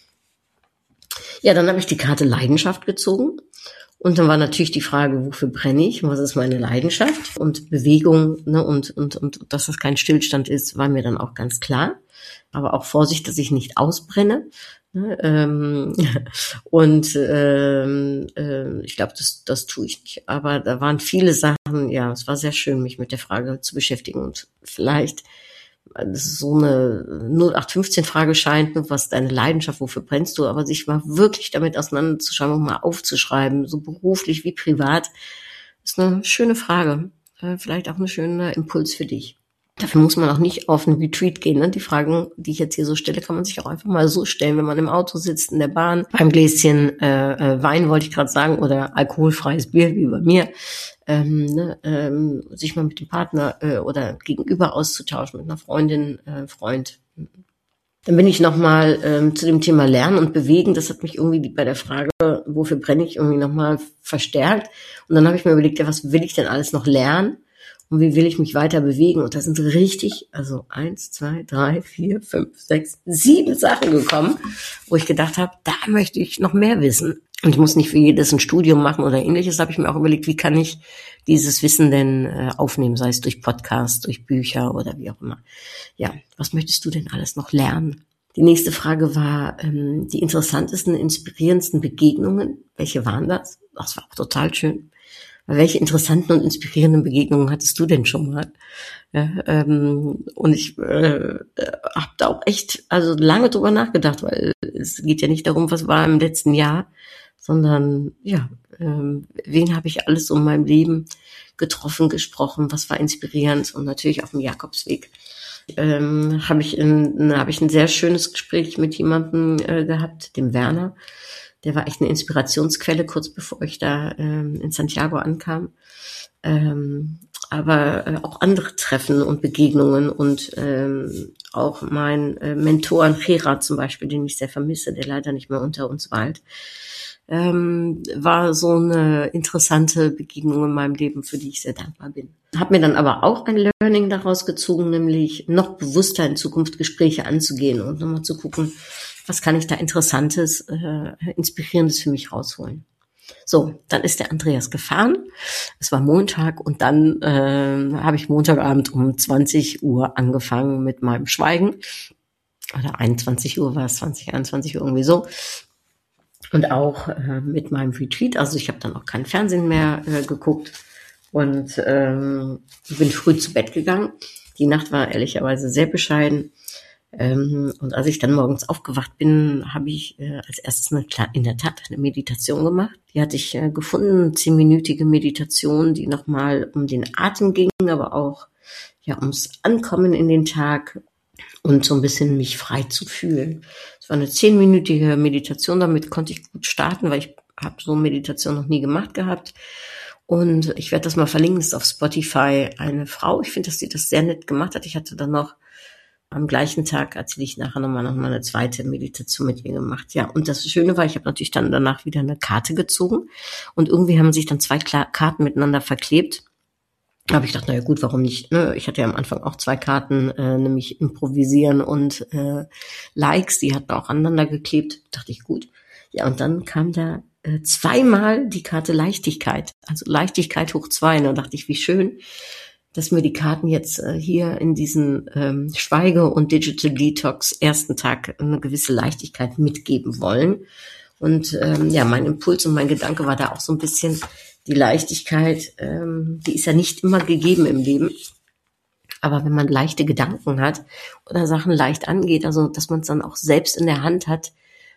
Ja, dann habe ich die Karte Leidenschaft gezogen. Und dann war natürlich die Frage, wofür brenne ich? Was ist meine Leidenschaft? Und Bewegung, ne, und, und, und, dass das kein Stillstand ist, war mir dann auch ganz klar. Aber auch Vorsicht, dass ich nicht ausbrenne. Ne, ähm, und ähm, äh, ich glaube, das, das tue ich nicht. Aber da waren viele Sachen, ja, es war sehr schön, mich mit der Frage zu beschäftigen. Und vielleicht, das ist so eine null acht fünfzehn Frage scheint, was deine Leidenschaft, wofür brennst du, aber sich mal wirklich damit auseinanderzuschauen und mal aufzuschreiben, so beruflich wie privat, ist eine schöne Frage. Vielleicht auch ein schöner Impuls für dich. Dafür muss man auch nicht auf einen Retreat gehen. Ne? Die Fragen, die ich jetzt hier so stelle, kann man sich auch einfach mal so stellen, wenn man im Auto sitzt, in der Bahn, beim Gläschen äh, Wein, wollte ich gerade sagen, oder alkoholfreies Bier, wie bei mir. Ähm, ne, ähm, sich mal mit dem Partner äh, oder gegenüber auszutauschen, mit einer Freundin, äh, Freund. Dann bin ich nochmal ähm, zu dem Thema Lernen und Bewegen. Das hat mich irgendwie bei der Frage, wofür brenne ich, irgendwie nochmal verstärkt. Und dann habe ich mir überlegt, ja, was will ich denn alles noch lernen? Und wie will ich mich weiter bewegen? Und da sind richtig, also eins, zwei, drei, vier, fünf, sechs, sieben Sachen gekommen, wo ich gedacht habe, da möchte ich noch mehr wissen. Und ich muss nicht für jedes ein Studium machen oder ähnliches. Da habe ich mir auch überlegt, wie kann ich dieses Wissen denn äh, aufnehmen, sei es durch Podcasts, durch Bücher oder wie auch immer. Ja, was möchtest du denn alles noch lernen? Die nächste Frage war ähm, die interessantesten, inspirierendsten Begegnungen. Welche waren das? Das war auch total schön. Welche interessanten und inspirierenden Begegnungen hattest du denn schon mal? Ja, ähm, und ich äh, habe da auch echt also lange drüber nachgedacht, weil es geht ja nicht darum, was war im letzten Jahr, sondern ja, ähm, wen habe ich alles so in meinem Leben getroffen, gesprochen, was war inspirierend und natürlich auf dem Jakobsweg. Ähm, habe ich ein, habe ich ein sehr schönes Gespräch mit jemandem äh, gehabt, dem Werner. Der war echt eine Inspirationsquelle, kurz bevor ich da ähm, in Santiago ankam. Ähm, aber äh, auch andere Treffen und Begegnungen und ähm, auch mein äh, Mentor Gerard zum Beispiel, den ich sehr vermisse, der leider nicht mehr unter uns weilt, ähm, war so eine interessante Begegnung in meinem Leben, für die ich sehr dankbar bin. Habe mir dann aber auch ein Learning daraus gezogen, nämlich noch bewusster in Zukunft Gespräche anzugehen und nochmal zu gucken, was kann ich da Interessantes, äh, Inspirierendes für mich rausholen. So, dann ist der Andreas gefahren. Es war Montag und dann äh, habe ich Montagabend um zwanzig Uhr angefangen mit meinem Schweigen. Oder einundzwanzig Uhr war es, zwanzig, einundzwanzig Uhr irgendwie so. Und auch äh, mit meinem Retreat. Also ich habe dann auch kein Fernsehen mehr äh, geguckt und ähm, bin früh zu Bett gegangen. Die Nacht war ehrlicherweise sehr bescheiden. Ähm, und als ich dann morgens aufgewacht bin, habe ich äh, als erstes eine, in der Tat eine Meditation gemacht. Die hatte ich äh, gefunden, eine zehnminütige Meditation, die nochmal um den Atem ging, aber auch ja ums Ankommen in den Tag und so ein bisschen mich frei zu fühlen. Es war eine zehnminütige Meditation, damit konnte ich gut starten, weil ich habe so eine Meditation noch nie gemacht gehabt. Und ich werde das mal verlinken, das ist auf Spotify eine Frau. Ich finde, dass sie das sehr nett gemacht hat. Ich hatte dann noch am gleichen Tag erzähle ich nachher nochmal noch mal eine zweite Meditation mit ihr gemacht. Ja, und das Schöne war, ich habe natürlich dann danach wieder eine Karte gezogen und irgendwie haben sich dann zwei Karten miteinander verklebt. Da habe ich gedacht, naja gut, warum nicht? Ne? Ich hatte ja am Anfang auch zwei Karten, äh, nämlich Improvisieren und äh, Likes, die hatten auch aneinander geklebt. Dachte ich, gut. Ja, und dann kam da äh, zweimal die Karte Leichtigkeit. Also Leichtigkeit hoch zwei. Und da dachte ich, wie schön. dass mir die Karten jetzt äh, hier in diesen ähm, Schweige- und Digital Detox ersten Tag eine gewisse Leichtigkeit mitgeben wollen. Und ähm, ja, mein Impuls und mein Gedanke war da auch so ein bisschen die Leichtigkeit, ähm, die ist ja nicht immer gegeben im Leben. Aber wenn man leichte Gedanken hat oder Sachen leicht angeht, also dass man es dann auch selbst in der Hand hat,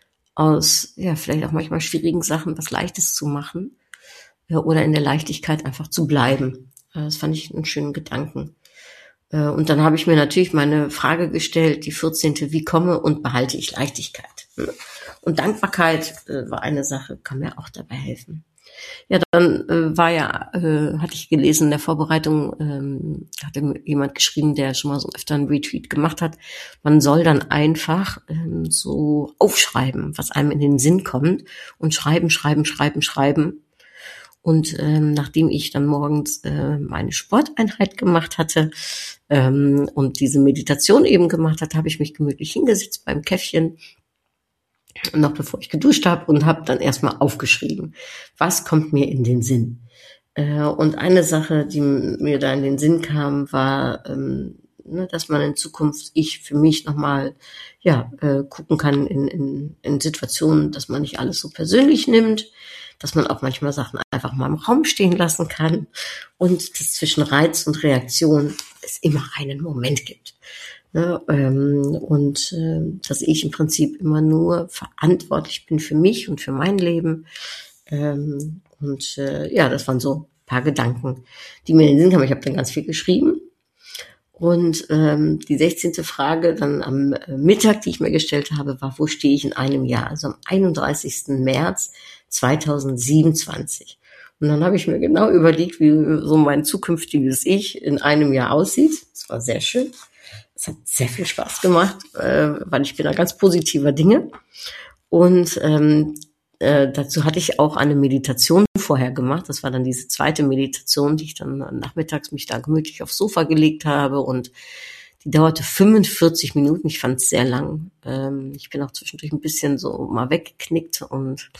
aus ja vielleicht auch manchmal schwierigen Sachen was Leichtes zu machen, ja, oder in der Leichtigkeit einfach zu bleiben. Das fand ich einen schönen Gedanken. Und dann habe ich mir natürlich meine Frage gestellt, die vierzehnte, wie komme und behalte ich Leichtigkeit? Und Dankbarkeit war eine Sache, kann mir auch dabei helfen. Ja, dann äh, war ja, äh, hatte ich gelesen in der Vorbereitung, ähm, hatte mir jemand geschrieben, der schon mal so öfter einen Retweet gemacht hat, man soll dann einfach ähm, so aufschreiben, was einem in den Sinn kommt und schreiben, schreiben, schreiben, schreiben. Und ähm, nachdem ich dann morgens äh, meine Sporteinheit gemacht hatte ähm, und diese Meditation eben gemacht hatte, habe ich mich gemütlich hingesetzt beim Käffchen, noch bevor ich geduscht habe, und habe dann erstmal aufgeschrieben, was kommt mir in den Sinn. Äh, und eine Sache, die mir da in den Sinn kam, war, ähm, ne, dass man in Zukunft, ich für mich nochmal ja, äh, gucken kann in, in, in Situationen, dass man nicht alles so persönlich nimmt, dass man auch manchmal Sachen einfach mal im Raum stehen lassen kann und dass zwischen Reiz und Reaktion es immer einen Moment gibt. Ja, ähm, und äh, dass ich im Prinzip immer nur verantwortlich bin für mich und für mein Leben. Ähm, und äh, ja, das waren so ein paar Gedanken, die mir in den Sinn kamen. Ich habe dann ganz viel geschrieben. Und ähm, die sechzehnte Frage dann am Mittag, die ich mir gestellt habe, war, wo stehe ich in einem Jahr? Also am einunddreißigsten März zweitausendsiebenundzwanzig. Und dann habe ich mir genau überlegt, wie so mein zukünftiges Ich in einem Jahr aussieht. Das war sehr schön. Es hat sehr viel Spaß gemacht, äh, weil ich bin da ganz positiver Dinge. Und ähm, äh, dazu hatte ich auch eine Meditation vorher gemacht. Das war dann diese zweite Meditation, die ich dann nachmittags mich da gemütlich aufs Sofa gelegt habe. Und die dauerte fünfundvierzig Minuten. Ich fand es sehr lang. Ähm, ich bin auch zwischendurch ein bisschen so mal weggeknickt und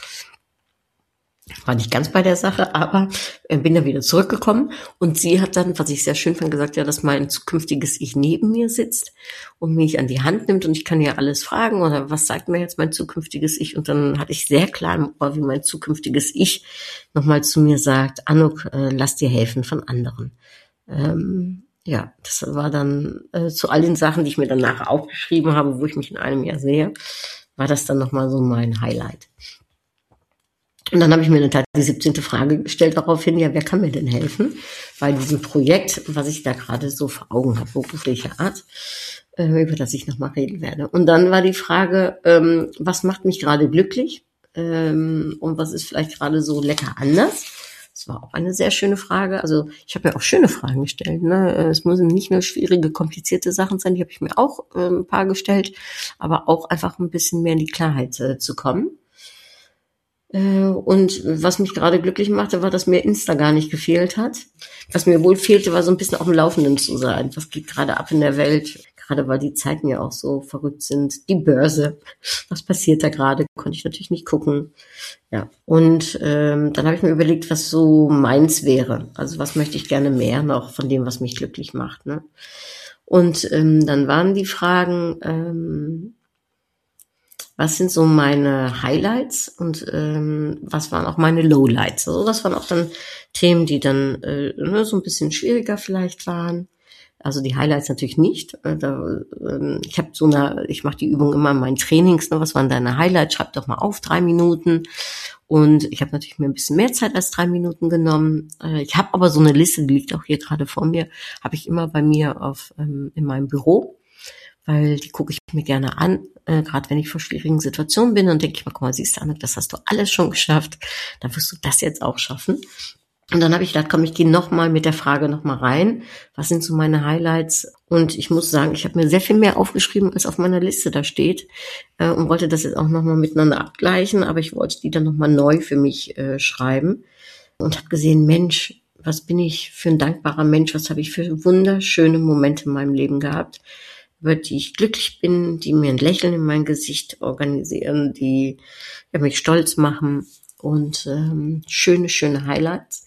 war nicht ganz bei der Sache, aber bin dann wieder zurückgekommen. Und sie hat dann, was ich sehr schön fand, gesagt, ja, dass mein zukünftiges Ich neben mir sitzt und mich an die Hand nimmt und ich kann ja alles fragen oder was sagt mir jetzt mein zukünftiges Ich? Und dann hatte ich sehr klar im Ohr, wie mein zukünftiges Ich nochmal zu mir sagt, Anuk, äh, lass dir helfen von anderen. Ähm, ja, das war dann äh, zu all den Sachen, die ich mir danach aufgeschrieben habe, wo ich mich in einem Jahr sehe, war das dann nochmal so mein Highlight. Und dann habe ich mir in der Tat die siebzehnte Frage gestellt daraufhin, ja, wer kann mir denn helfen bei diesem Projekt, was ich da gerade so vor Augen habe, beruflicher Art, äh, über das ich nochmal reden werde. Und dann war die Frage, ähm, was macht mich gerade glücklich ähm, und was ist vielleicht gerade so lecker anders? Das war auch eine sehr schöne Frage. Also ich habe mir auch schöne Fragen gestellt. Ne? Es müssen nicht nur schwierige, komplizierte Sachen sein, die habe ich mir auch äh, ein paar gestellt, aber auch einfach ein bisschen mehr in die Klarheit äh, zu kommen. Und was mich gerade glücklich machte, war, dass mir Insta gar nicht gefehlt hat. Was mir wohl fehlte, war so ein bisschen auf dem Laufenden zu sein. Was geht gerade ab in der Welt? Gerade weil die Zeiten ja auch so verrückt sind. Die Börse, was passiert da gerade? Konnte ich natürlich nicht gucken. Ja. Und ähm, dann habe ich mir überlegt, was so meins wäre. Also was möchte ich gerne mehr noch von dem, was mich glücklich macht. Ne? Und ähm, dann waren die Fragen, ähm, was sind so meine Highlights und ähm, was waren auch meine Lowlights? Also das waren auch dann Themen, die dann äh, ne, so ein bisschen schwieriger vielleicht waren. Also die Highlights natürlich nicht. Äh, da, äh, ich habe so eine, ich mache die Übung immer in meinen Trainings. Ne, was waren deine Highlights? Schreib doch mal auf, drei Minuten. Und ich habe natürlich mir ein bisschen mehr Zeit als drei Minuten genommen. Äh, ich habe aber so eine Liste, die liegt auch hier gerade vor mir, habe ich immer bei mir auf ähm, in meinem Büro. Weil die gucke ich mir gerne an, äh, gerade wenn ich vor schwierigen Situationen bin, und denke ich mal, guck mal, siehst du, Anuk, das hast du alles schon geschafft, dann wirst du das jetzt auch schaffen. Und dann habe ich gedacht, komm, ich gehe nochmal mit der Frage nochmal rein, was sind so meine Highlights? Und ich muss sagen, ich habe mir sehr viel mehr aufgeschrieben, als auf meiner Liste da steht, äh, und wollte das jetzt auch nochmal miteinander abgleichen, aber ich wollte die dann nochmal neu für mich äh, schreiben und habe gesehen, Mensch, was bin ich für ein dankbarer Mensch, was habe ich für wunderschöne Momente in meinem Leben gehabt, über die ich glücklich bin, die mir ein Lächeln in mein Gesicht organisieren, die ja, mich stolz machen und ähm, schöne, schöne Highlights.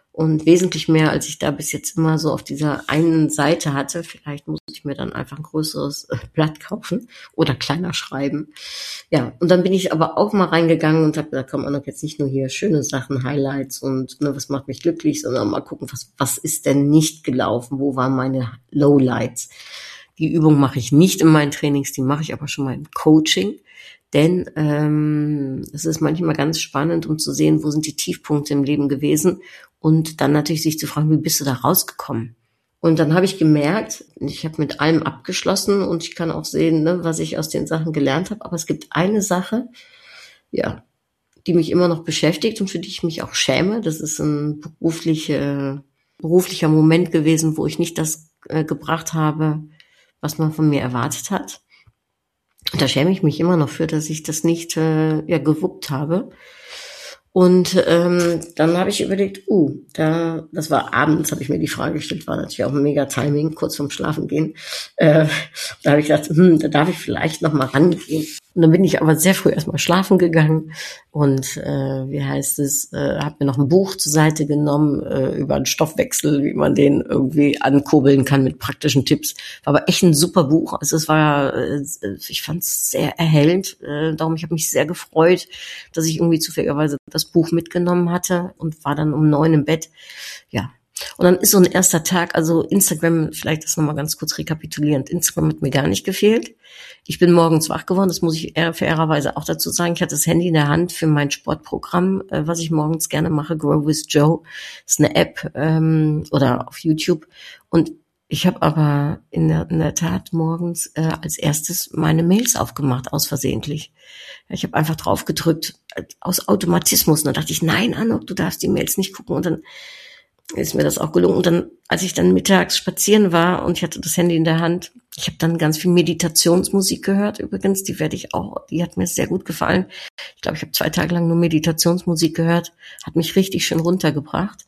Und wesentlich mehr, als ich da bis jetzt immer so auf dieser einen Seite hatte. Vielleicht muss ich mir dann einfach ein größeres äh, Blatt kaufen oder kleiner schreiben. Ja, und dann bin ich aber auch mal reingegangen und habe gesagt, komm, Anok, jetzt nicht nur hier schöne Sachen, Highlights und ne, was macht mich glücklich, sondern mal gucken, was, was ist denn nicht gelaufen? Wo waren meine Lowlights? Die Übung mache ich nicht in meinen Trainings, die mache ich aber schon mal im Coaching. Denn ähm, es ist manchmal ganz spannend, um zu sehen, wo sind die Tiefpunkte im Leben gewesen und dann natürlich sich zu fragen, wie bist du da rausgekommen? Und dann habe ich gemerkt, ich habe mit allem abgeschlossen und ich kann auch sehen, ne, was ich aus den Sachen gelernt habe. Aber es gibt eine Sache, ja, die mich immer noch beschäftigt und für die ich mich auch schäme. Das ist ein berufliche, beruflicher Moment gewesen, wo ich nicht das äh, gebracht habe, was man von mir erwartet hat. Und da schäme ich mich immer noch für, dass ich das nicht äh, ja gewuppt habe. Und ähm, dann habe ich überlegt, uh, da, das war abends, habe ich mir die Frage gestellt, war natürlich auch ein mega Timing, kurz vorm Schlafen gehen. Äh, da habe ich gedacht, hm, da darf ich vielleicht noch mal rangehen. Und dann bin ich aber sehr früh erstmal schlafen gegangen und äh, wie heißt es, äh, habe mir noch ein Buch zur Seite genommen äh, über einen Stoffwechsel, wie man den irgendwie ankurbeln kann mit praktischen Tipps. War aber echt ein super Buch. Also es war, äh, ich fand es sehr erhellend. Äh, darum, ich habe mich sehr gefreut, dass ich irgendwie zufälligerweise das Buch mitgenommen hatte und war dann um neun im Bett. Ja. Und dann ist so ein erster Tag, also Instagram, vielleicht das nochmal ganz kurz rekapitulierend, Instagram hat mir gar nicht gefehlt. Ich bin morgens wach geworden, das muss ich fairerweise auch dazu sagen. Ich hatte das Handy in der Hand für mein Sportprogramm, was ich morgens gerne mache, Grow with Joe. Das ist eine App ähm, oder auf YouTube. Und ich habe aber in der, in der Tat morgens äh, als erstes meine Mails aufgemacht, aus versehentlich. Ich habe einfach drauf gedrückt, aus Automatismus. Und dann dachte ich, nein, Anok, du darfst die Mails nicht gucken. Und dann ist mir das auch gelungen. Und dann, als ich dann mittags spazieren war und ich hatte das Handy in der Hand, ich habe dann ganz viel Meditationsmusik gehört. Übrigens, die werde ich auch, die hat mir sehr gut gefallen. Ich glaube, ich habe zwei Tage lang nur Meditationsmusik gehört, hat mich richtig schön runtergebracht.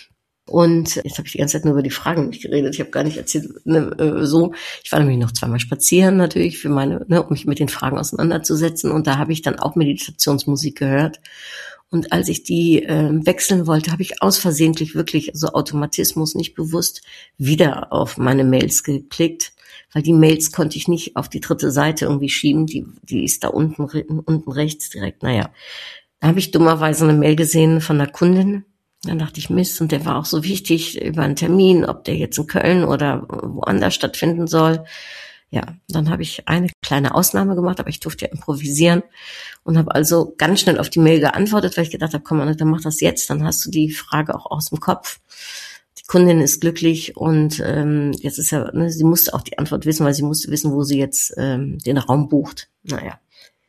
Und jetzt habe ich die ganze Zeit nur über die Fragen nicht geredet. Ich habe gar nicht erzählt, ne, so. Ich war nämlich noch zweimal spazieren natürlich, für meine, ne, um mich mit den Fragen auseinanderzusetzen. Und da habe ich dann auch Meditationsmusik gehört. Und als ich die äh, wechseln wollte, habe ich aus versehentlich wirklich, so Automatismus, nicht bewusst, wieder auf meine Mails geklickt, weil die Mails konnte ich nicht auf die dritte Seite irgendwie schieben, die die ist da unten unten rechts direkt. Naja, da habe ich dummerweise eine Mail gesehen von einer Kundin. Dann dachte ich, Mist, und der war auch so wichtig über einen Termin, ob der jetzt in Köln oder woanders stattfinden soll. Ja, dann habe ich eine kleine Ausnahme gemacht, aber ich durfte ja improvisieren und habe also ganz schnell auf die Mail geantwortet, weil ich gedacht habe, komm, Anna, dann mach das jetzt, dann hast du die Frage auch aus dem Kopf. Die Kundin ist glücklich und ähm, jetzt ist ja, ne, sie musste auch die Antwort wissen, weil sie musste wissen, wo sie jetzt ähm, den Raum bucht. Naja,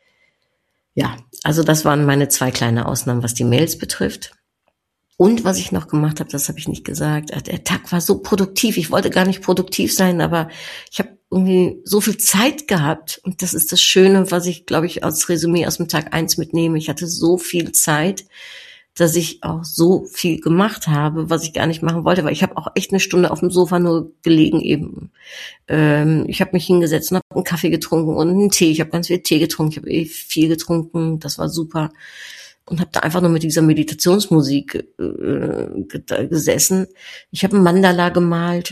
ja, also das waren meine zwei kleine Ausnahmen, was die Mails betrifft. Und was ich noch gemacht habe, das habe ich nicht gesagt, der Tag war so produktiv. Ich wollte gar nicht produktiv sein, aber ich habe irgendwie so viel Zeit gehabt. Und das ist das Schöne, was ich, glaube ich, als Resümee aus dem Tag eins mitnehme. Ich hatte so viel Zeit, dass ich auch so viel gemacht habe, was ich gar nicht machen wollte. Weil ich habe auch echt eine Stunde auf dem Sofa nur gelegen eben. Ähm, ich habe mich hingesetzt und habe einen Kaffee getrunken und einen Tee. Ich habe ganz viel Tee getrunken. Ich habe eh viel getrunken. Das war super. Und habe da einfach nur mit dieser Meditationsmusik äh, gesessen. Ich habe ein Mandala gemalt.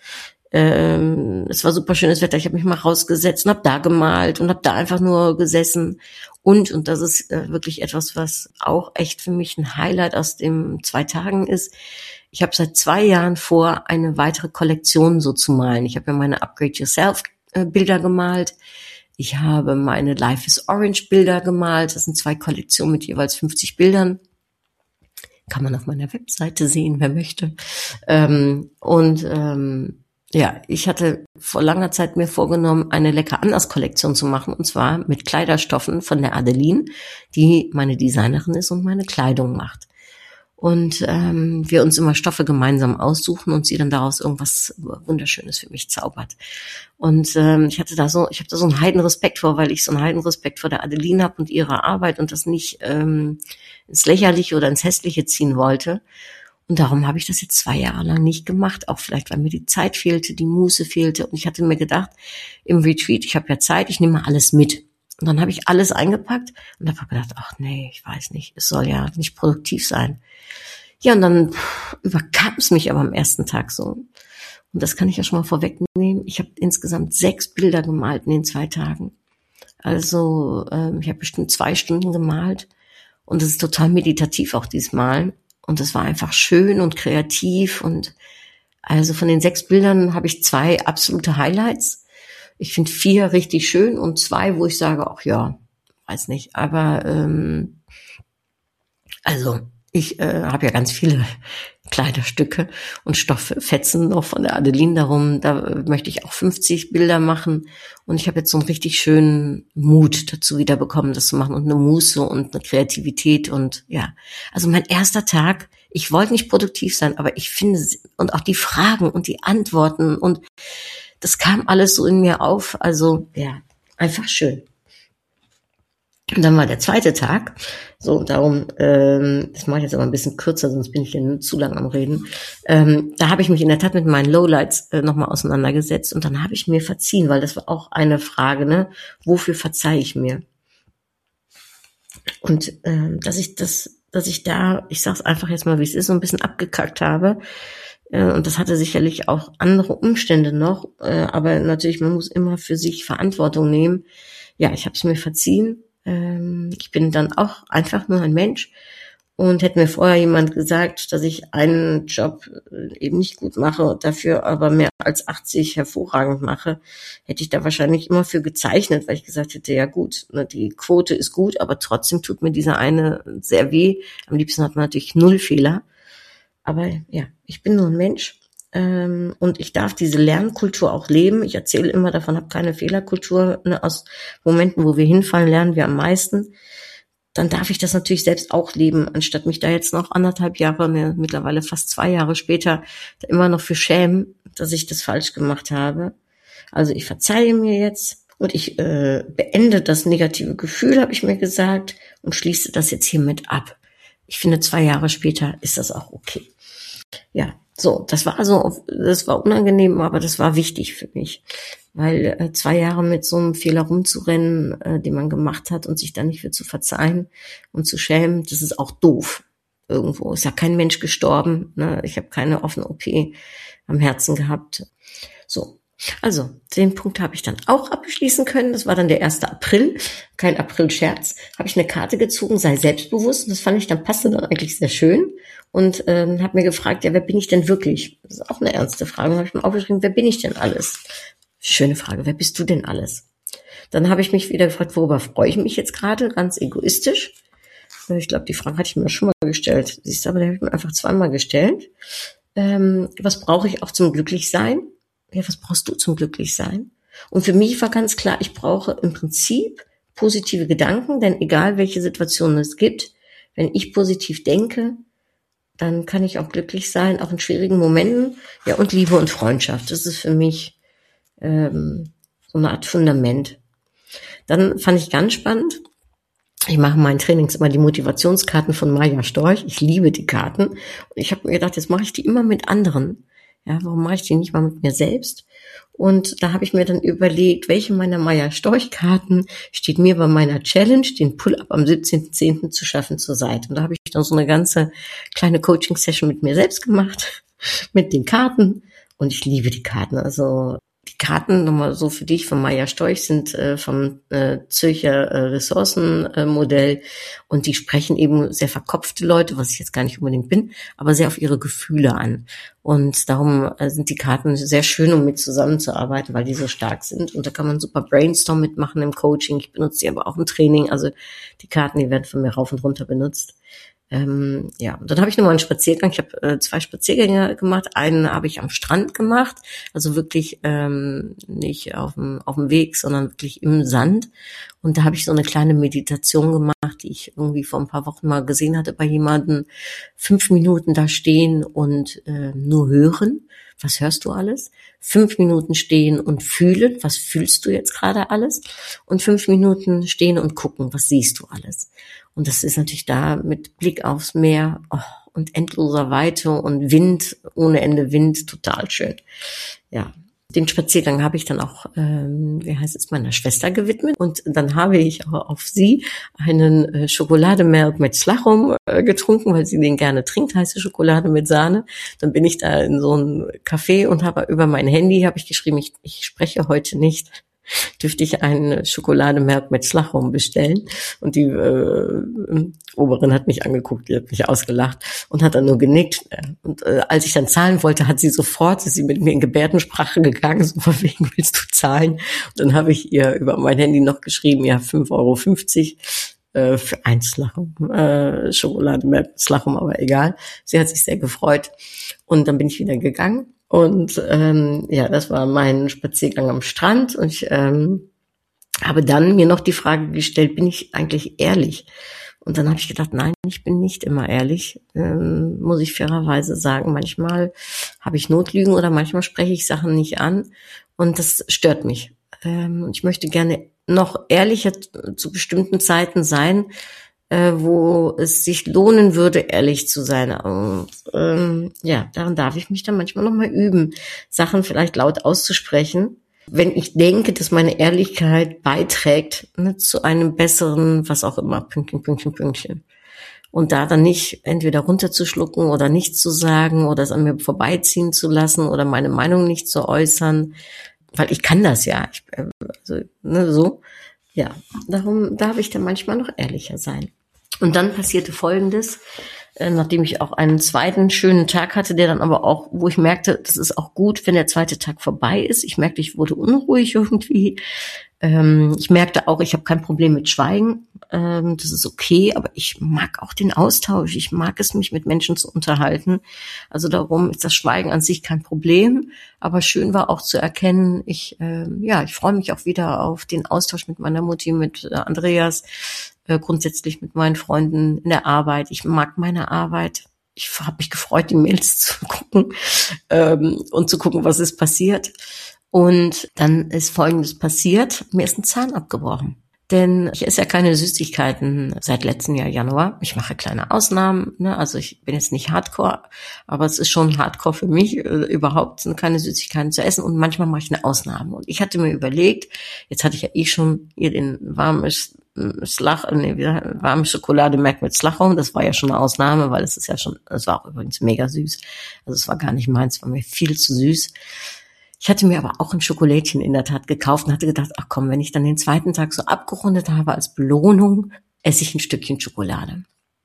Ähm, es war super schönes Wetter. Ich habe mich mal rausgesetzt und habe da gemalt und habe da einfach nur gesessen. Und, und das ist äh, wirklich etwas, was auch echt für mich ein Highlight aus den zwei Tagen ist. Ich habe seit zwei Jahren vor, eine weitere Kollektion so zu malen. Ich habe ja meine Upgrade Yourself äh, Bilder gemalt. Ich habe meine Life is Orange Bilder gemalt. Das sind zwei Kollektionen mit jeweils fünfzig Bildern. Kann man auf meiner Webseite sehen, wer möchte. Ähm, und ähm, ja, ich hatte vor langer Zeit mir vorgenommen, eine Lecker anders Kollektion zu machen. Und zwar mit Kleiderstoffen von der Adeline, die meine Designerin ist und meine Kleidung macht. Und ähm, wir uns immer Stoffe gemeinsam aussuchen und sie dann daraus irgendwas Wunderschönes für mich zaubert. Und ähm, ich hatte da so, ich habe da so einen Heidenrespekt vor, weil ich so einen Heidenrespekt vor der Adeline habe und ihrer Arbeit und das nicht ähm, ins Lächerliche oder ins Hässliche ziehen wollte. Und darum habe ich das jetzt zwei Jahre lang nicht gemacht, auch vielleicht, weil mir die Zeit fehlte, die Muße fehlte. Und ich hatte mir gedacht, im Retreat, ich habe ja Zeit, ich nehme alles mit. Und dann habe ich alles eingepackt und habe gedacht, ach nee, ich weiß nicht, es soll ja nicht produktiv sein. Ja, und dann pff, überkam es mich aber am ersten Tag so. Und das kann ich ja schon mal vorwegnehmen. Ich habe insgesamt sechs Bilder gemalt in den zwei Tagen. Also ähm, ich habe bestimmt zwei Stunden gemalt. Und es ist total meditativ auch diesmal. Und es war einfach schön und kreativ. Und also von den sechs Bildern habe ich zwei absolute Highlights. Ich finde vier richtig schön und zwei, wo ich sage, ach ja, weiß nicht. Aber ähm, also ich äh, habe ja ganz viele Kleiderstücke und Stofffetzen noch von der Adeline darum. Da äh, möchte ich auch fünfzig Bilder machen. Und ich habe jetzt so einen richtig schönen Mut dazu wieder bekommen, das zu machen und eine Muße und eine Kreativität. Und ja, also mein erster Tag, ich wollte nicht produktiv sein, aber ich finde, und auch die Fragen und die Antworten und das kam alles so in mir auf. Also ja, einfach schön. Und dann war der zweite Tag, so darum, ähm, das mache ich jetzt aber ein bisschen kürzer, sonst bin ich ja nur zu lang am Reden. Ähm, da habe ich mich in der Tat mit meinen Lowlights äh, nochmal auseinandergesetzt und dann habe ich mir verziehen, weil das war auch eine Frage, ne? Wofür verzeihe ich mir? Und ähm, dass ich das, dass ich da, ich sag's einfach jetzt mal, wie es ist, so ein bisschen abgekackt habe. Äh, und das hatte sicherlich auch andere Umstände noch, äh, aber natürlich, man muss immer für sich Verantwortung nehmen. Ja, ich habe es mir verziehen. Ich bin dann auch einfach nur ein Mensch und hätte mir vorher jemand gesagt, dass ich einen Job eben nicht gut mache, dafür aber mehr als achtzig hervorragend mache, hätte ich da wahrscheinlich immer für gezeichnet, weil ich gesagt hätte, ja gut, die Quote ist gut, aber trotzdem tut mir dieser eine sehr weh. Am liebsten hat man natürlich null Fehler. Aber ja, ich bin nur ein Mensch. Ähm, und ich darf diese Lernkultur auch leben. Ich erzähle immer davon, habe keine Fehlerkultur. Ne, aus Momenten, wo wir hinfallen, lernen wir am meisten. Dann darf ich das natürlich selbst auch leben, anstatt mich da jetzt noch anderthalb Jahre, ne, mittlerweile fast zwei Jahre später, da immer noch für schämen, dass ich das falsch gemacht habe. Also ich verzeihe mir jetzt und ich äh, beende das negative Gefühl, habe ich mir gesagt, und schließe das jetzt hiermit ab. Ich finde, zwei Jahre später ist das auch okay. Ja, so, das war also, das war unangenehm, aber das war wichtig für mich, weil äh, zwei Jahre mit so einem Fehler rumzurennen, äh, den man gemacht hat und sich dann nicht für zu verzeihen und zu schämen, das ist auch doof. Irgendwo ist ja kein Mensch gestorben, ne? Ich habe keine offene O P am Herzen gehabt. So, also den Punkt habe ich dann auch abschließen können. Das war dann der erste April, kein April-Scherz. Habe ich eine Karte gezogen, sei selbstbewusst. Und das fand ich, dann passte dann eigentlich sehr schön. Und ähm, habe mir gefragt, ja, wer bin ich denn wirklich? Das ist auch eine ernste Frage. Und habe ich mir aufgeschrieben, wer bin ich denn alles? Schöne Frage, wer bist du denn alles? Dann habe ich mich wieder gefragt, worüber freue ich mich jetzt gerade? Ganz egoistisch. Ich glaube, die Frage hatte ich mir schon mal gestellt. Siehst du, aber die habe ich mir einfach zweimal gestellt. Ähm, was brauche ich auch zum Glücklichsein? Ja, was brauchst du zum Glücklichsein? Und für mich war ganz klar, ich brauche im Prinzip positive Gedanken, denn egal welche Situationen es gibt, wenn ich positiv denke, dann kann ich auch glücklich sein, auch in schwierigen Momenten. Ja, und Liebe und Freundschaft, das ist für mich ähm, so eine Art Fundament. Dann fand ich ganz spannend, ich mache in meinen Trainings immer die Motivationskarten von Maja Storch. Ich liebe die Karten. Und ich habe mir gedacht, jetzt mache ich die immer mit anderen. Ja, warum mache ich die nicht mal mit mir selbst? Und da habe ich mir dann überlegt, welche meiner Maja Storch Karten steht mir bei meiner Challenge, den Pull-Up am siebzehnten zehnten zu schaffen, zur Seite. Und da habe ich dann so eine ganze kleine Coaching-Session mit mir selbst gemacht, mit den Karten. Und ich liebe die Karten. Also die Karten, nochmal so für dich, von Maja Storch, sind äh, vom äh, Zürcher äh, Ressourcenmodell äh, und die sprechen eben sehr verkopfte Leute, was ich jetzt gar nicht unbedingt bin, aber sehr auf ihre Gefühle an. Und darum äh, sind die Karten sehr schön, um mit zusammenzuarbeiten, weil die so stark sind. Und da kann man super Brainstorm mitmachen im Coaching. Ich benutze die aber auch im Training. Also die Karten, die werden von mir rauf und runter benutzt. Ähm, ja, und dann habe ich nochmal einen Spaziergang. Ich habe äh, zwei Spaziergänge gemacht. Einen habe ich am Strand gemacht, also wirklich ähm, nicht auf dem auf dem Weg, sondern wirklich im Sand. Und da habe ich so eine kleine Meditation gemacht, die ich irgendwie vor ein paar Wochen mal gesehen hatte bei jemandem. Fünf Minuten da stehen und äh, nur hören. Was hörst du alles? Fünf Minuten stehen und fühlen. Was fühlst du jetzt gerade alles? Und fünf Minuten stehen und gucken. Was siehst du alles? Und das ist natürlich da mit Blick aufs Meer oh, und endloser Weite und Wind, ohne Ende Wind, total schön. Ja, Den Spaziergang habe ich dann auch, ähm, wie heißt es, meiner Schwester gewidmet. Und dann habe ich auch auf sie einen äh, Schokolademelk mit Slachum äh, getrunken, weil sie den gerne trinkt, heiße Schokolade mit Sahne. Dann bin ich da in so ein Café und habe über mein Handy habe ich geschrieben, ich, ich spreche heute nicht. Dürfte ich einen Schokolademelk mit Slachum bestellen. Und die äh, Oberin hat mich angeguckt, die hat mich ausgelacht und hat dann nur genickt. Und äh, als ich dann zahlen wollte, hat sie sofort, ist sie mit mir in Gebärdensprache gegangen, so von wegen, willst du zahlen? Und dann habe ich ihr über mein Handy noch geschrieben, ja, fünf Euro fünfzig äh, für ein Slachum, äh, Schokolademelk mit Slachum, aber egal. Sie hat sich sehr gefreut. Und dann bin ich wieder gegangen. Und ähm, ja, das war mein Spaziergang am Strand. Und ich ähm, habe dann mir noch die Frage gestellt, bin ich eigentlich ehrlich? Und dann habe ich gedacht, nein, ich bin nicht immer ehrlich, ähm, muss ich fairerweise sagen. Manchmal habe ich Notlügen oder manchmal spreche ich Sachen nicht an und das stört mich. Ähm, ich möchte gerne noch ehrlicher zu bestimmten Zeiten sein, äh, wo es sich lohnen würde, ehrlich zu sein. Und ähm, ja, daran darf ich mich dann manchmal noch mal üben, Sachen vielleicht laut auszusprechen, wenn ich denke, dass meine Ehrlichkeit beiträgt, ne, zu einem besseren, was auch immer, Pünktchen, Pünktchen, Pünktchen. Und da dann nicht entweder runterzuschlucken oder nichts zu sagen oder es an mir vorbeiziehen zu lassen oder meine Meinung nicht zu äußern, weil ich kann das ja. Ich, also, ne, so. Ja, darum darf ich dann manchmal noch ehrlicher sein. Und dann passierte Folgendes, äh, nachdem ich auch einen zweiten schönen Tag hatte, der dann aber auch, wo ich merkte, das ist auch gut, wenn der zweite Tag vorbei ist. Ich merkte, ich wurde unruhig irgendwie. Ähm, ich merkte auch, ich habe kein Problem mit Schweigen. Ähm, das ist okay, aber ich mag auch den Austausch. Ich mag es, mich mit Menschen zu unterhalten. Also darum ist das Schweigen an sich kein Problem. Aber schön war auch zu erkennen, ich, äh, ja, ich freue mich auch wieder auf den Austausch mit meiner Mutti, mit äh, Andreas, äh, grundsätzlich mit meinen Freunden in der Arbeit. Ich mag meine Arbeit. Ich habe mich gefreut, die Mails zu gucken ähm, und zu gucken, was ist passiert. Und dann ist Folgendes passiert. Mir ist ein Zahn abgebrochen. Denn ich esse ja keine Süßigkeiten seit letztem Jahr Januar. Ich mache kleine Ausnahmen, ne? Also ich bin jetzt nicht Hardcore, aber es ist schon Hardcore für mich, äh, überhaupt keine Süßigkeiten zu essen. Und manchmal mache ich eine Ausnahme. Und ich hatte mir überlegt, jetzt hatte ich ja eh schon hier den warmen Slach, nee, warme Schokolademelk mit Slachum. Das war ja schon eine Ausnahme, weil es ist ja schon, es war auch übrigens mega süß. Also es war gar nicht meins, war mir viel zu süß. Ich hatte mir aber auch ein Schokolädchen in der Tat gekauft und hatte gedacht, ach komm, wenn ich dann den zweiten Tag so abgerundet habe als Belohnung, esse ich ein Stückchen Schokolade.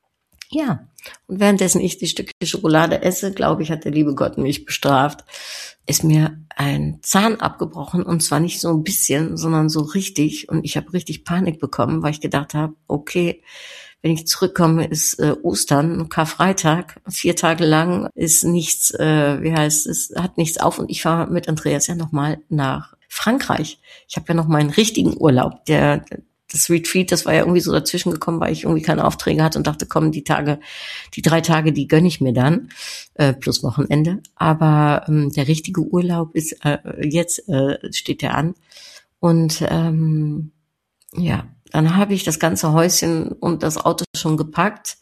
Ja, und währenddessen ich die Stückchen Schokolade esse, glaube ich, hat der liebe Gott mich bestraft, ist mir ein Zahn abgebrochen und zwar nicht so ein bisschen, sondern so richtig. Und ich habe richtig Panik bekommen, weil ich gedacht habe, okay, wenn ich zurückkomme, ist äh, Ostern, Karfreitag, vier Tage lang ist nichts, äh, wie heißt es, hat nichts auf und ich fahre mit Andreas ja nochmal nach Frankreich. Ich habe ja noch meinen richtigen Urlaub. Der das Retreat, das war ja irgendwie so dazwischen gekommen, weil ich irgendwie keine Aufträge hatte und dachte, komm, die Tage, die drei Tage, die gönne ich mir dann, äh, plus Wochenende. Aber ähm, der richtige Urlaub ist äh, jetzt äh, steht der an und ähm, ja. Dann habe ich das ganze Häuschen und das Auto schon gepackt,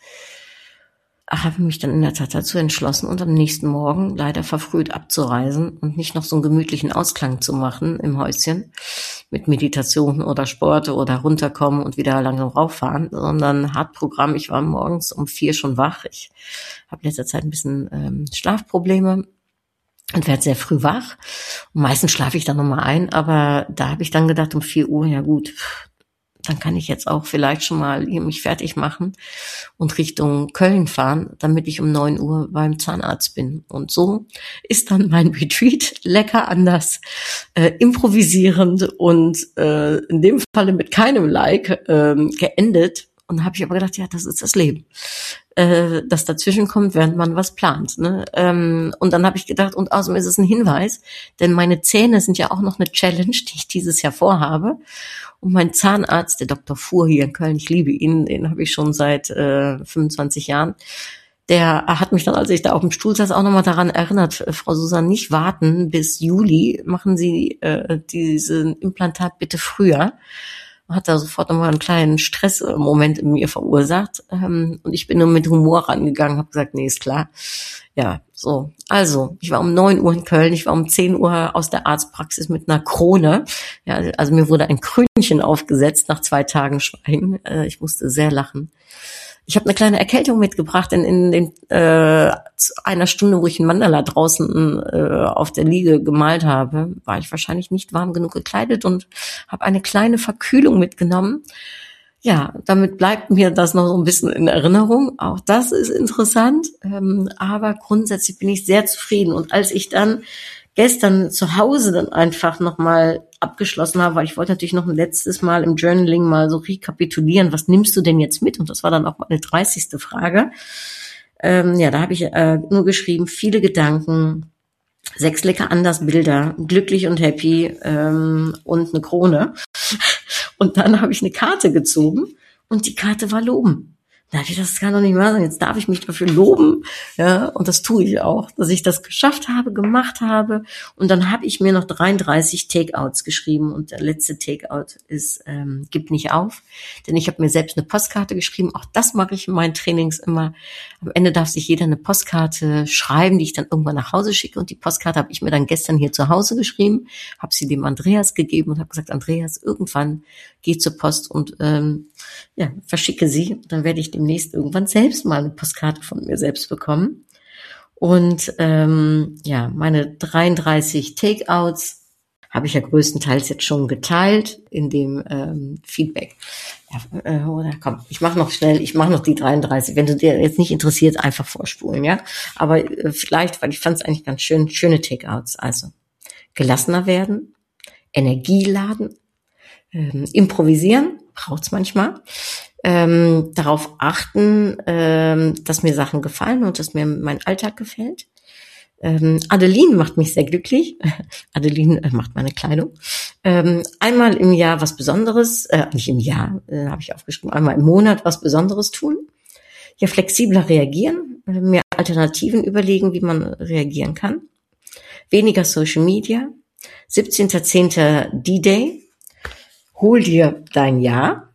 habe mich dann in der Tat dazu entschlossen und am nächsten Morgen leider verfrüht abzureisen und nicht noch so einen gemütlichen Ausklang zu machen im Häuschen mit Meditation oder Sport oder runterkommen und wieder langsam rauffahren, sondern Hartprogramm. Ich war morgens um vier schon wach. Ich habe in letzter Zeit ein bisschen ähm, Schlafprobleme und werde sehr früh wach. Und meistens schlafe ich dann nochmal ein, aber da habe ich dann gedacht, um vier Uhr, ja gut, dann kann ich jetzt auch vielleicht schon mal hier mich fertig machen und Richtung Köln fahren, damit ich um neun Uhr beim Zahnarzt bin. Und so ist dann mein Retreat lecker anders, äh, improvisierend und äh, in dem Falle mit keinem Like äh, geendet. Und da habe ich aber gedacht, ja, das ist das Leben. Äh, das dazwischen kommt, während man was plant. Ne? Ähm, und dann habe ich gedacht, und außerdem ist es ein Hinweis, denn meine Zähne sind ja auch noch eine Challenge, die ich dieses Jahr vorhabe. Und mein Zahnarzt, der Doktor Fuhr hier in Köln, ich liebe ihn, den habe ich schon seit äh, fünfundzwanzig Jahren, der hat mich dann, als ich da auf dem Stuhl saß, auch nochmal daran erinnert, Frau Susan, nicht warten bis Juli, machen Sie äh, diesen Implantat bitte früher. hat da sofort nochmal einen kleinen Stressmoment in mir verursacht. Ähm, und ich bin nur mit Humor rangegangen, habe gesagt, nee, ist klar. Ja, so. Also, ich war um neun Uhr in Köln, ich war um zehn Uhr aus der Arztpraxis mit einer Krone. Ja, also mir wurde ein Krönchen aufgesetzt nach zwei Tagen Schweigen. Äh, ich musste sehr lachen. Ich habe eine kleine Erkältung mitgebracht. In, in, in äh, einer Stunde, wo ich ein Mandala draußen äh, auf der Liege gemalt habe, war ich wahrscheinlich nicht warm genug gekleidet und habe eine kleine Verkühlung mitgenommen. Ja, damit bleibt mir das noch so ein bisschen in Erinnerung. Auch das ist interessant. Ähm, aber grundsätzlich bin ich sehr zufrieden. Und als ich dann gestern zu Hause dann einfach nochmal abgeschlossen habe, weil ich wollte natürlich noch ein letztes Mal im Journaling mal so rekapitulieren, was nimmst du denn jetzt mit? Und das war dann auch meine dreißigste Frage. Ähm, ja, da habe ich äh, nur geschrieben, viele Gedanken, sechs lecker anders Bilder, glücklich und happy ähm, und eine Krone. Und dann habe ich eine Karte gezogen und die Karte war Loben. Da dachte ich, das kann doch nicht wahr sein, jetzt darf ich mich dafür loben. Ja, und das tue ich auch, dass ich das geschafft habe, gemacht habe. Und dann habe ich mir noch dreiunddreißig Takeouts geschrieben und der letzte Takeout ist, ähm, gib nicht auf. Denn ich habe mir selbst eine Postkarte geschrieben, auch das mache ich in meinen Trainings immer. Am Ende darf sich jeder eine Postkarte schreiben, die ich dann irgendwann nach Hause schicke. Und die Postkarte habe ich mir dann gestern hier zu Hause geschrieben, habe sie dem Andreas gegeben und habe gesagt, Andreas, irgendwann geh zur Post und ähm, ja, verschicke sie. Dann werde ich demnächst irgendwann selbst mal eine Postkarte von mir selbst bekommen. Und ähm, ja, meine dreiunddreißig Takeouts habe ich ja größtenteils jetzt schon geteilt in dem ähm, Feedback. Ja, äh, oder komm, ich mache noch schnell, ich mache noch die dreiunddreißig. Wenn du dir jetzt nicht interessiert, einfach vorspulen, ja. Aber äh, vielleicht, weil ich fand es eigentlich ganz schön, schöne Takeouts. Also gelassener werden, Energie laden, ähm, improvisieren, braucht's manchmal. Ähm, darauf achten, ähm, dass mir Sachen gefallen und dass mir mein Alltag gefällt. Ähm, Adeline macht mich sehr glücklich. Adeline äh, macht meine Kleidung. Ähm, einmal im Jahr was Besonderes, äh, nicht im Jahr, äh, habe ich aufgeschrieben, einmal im Monat was Besonderes tun. Ja, flexibler reagieren, äh, mehr Alternativen überlegen, wie man reagieren kann. Weniger Social Media. siebzehnter zehnter D-Day. Hol dir dein Ja.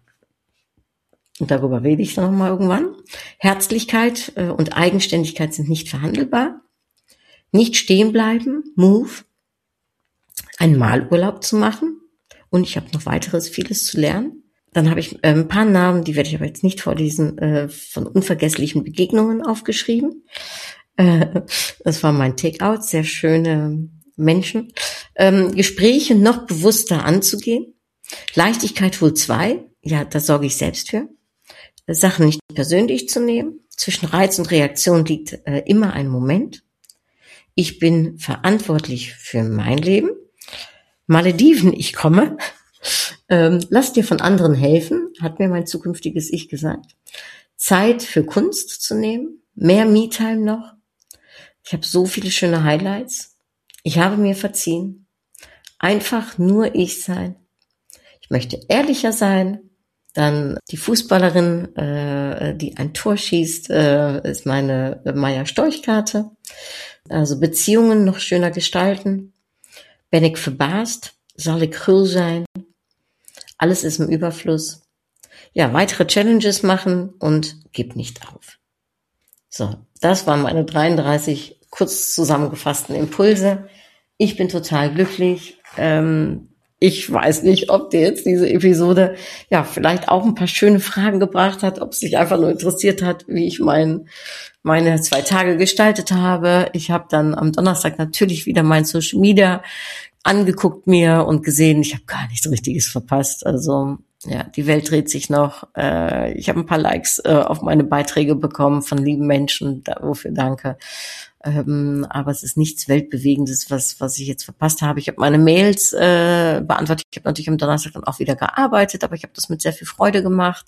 Und darüber rede ich dann nochmal irgendwann. Herzlichkeit äh, und Eigenständigkeit sind nicht verhandelbar. Nicht stehen bleiben, move. Einen Malurlaub zu machen. Und ich habe noch weiteres, vieles zu lernen. Dann habe ich äh, ein paar Namen, die werde ich aber jetzt nicht vorlesen, äh, von unvergesslichen Begegnungen aufgeschrieben. Äh, das war mein Takeout, sehr schöne Menschen. Ähm, Gespräche noch bewusster anzugehen. Leichtigkeit holt zwei. Ja, da sorge ich selbst für. Sachen nicht persönlich zu nehmen. Zwischen Reiz und Reaktion liegt äh, immer ein Moment. Ich bin verantwortlich für mein Leben. Malediven, ich komme. Ähm, lass dir von anderen helfen, hat mir mein zukünftiges Ich gesagt. Zeit für Kunst zu nehmen. Mehr Me-Time noch. Ich habe so viele schöne Highlights. Ich habe mir verziehen. Einfach nur ich sein. Ich möchte ehrlicher sein. Dann die Fußballerin, äh, die ein Tor schießt, äh, ist meine äh, Meier-Storch-Karte. Also Beziehungen noch schöner gestalten. Ben ik verbaasd? Soll ich cool sein? Alles ist im Überfluss. Ja, weitere Challenges machen und gib nicht auf. So, das waren meine dreiunddreißig kurz zusammengefassten Impulse. Ich bin total glücklich. Ähm, Ich weiß nicht, ob dir jetzt diese Episode ja vielleicht auch ein paar schöne Fragen gebracht hat, ob es dich einfach nur interessiert hat, wie ich mein, meine zwei Tage gestaltet habe. Ich habe dann am Donnerstag natürlich wieder mein Social Media angeguckt mir und gesehen, ich habe gar nichts Richtiges verpasst. Also ja, die Welt dreht sich noch. Äh, ich habe ein paar Likes äh, auf meine Beiträge bekommen von lieben Menschen, da, wofür danke. Ähm, aber es ist nichts Weltbewegendes, was was ich jetzt verpasst habe. Ich habe meine Mails äh, beantwortet. Ich habe natürlich am Donnerstag dann auch wieder gearbeitet, aber ich habe das mit sehr viel Freude gemacht.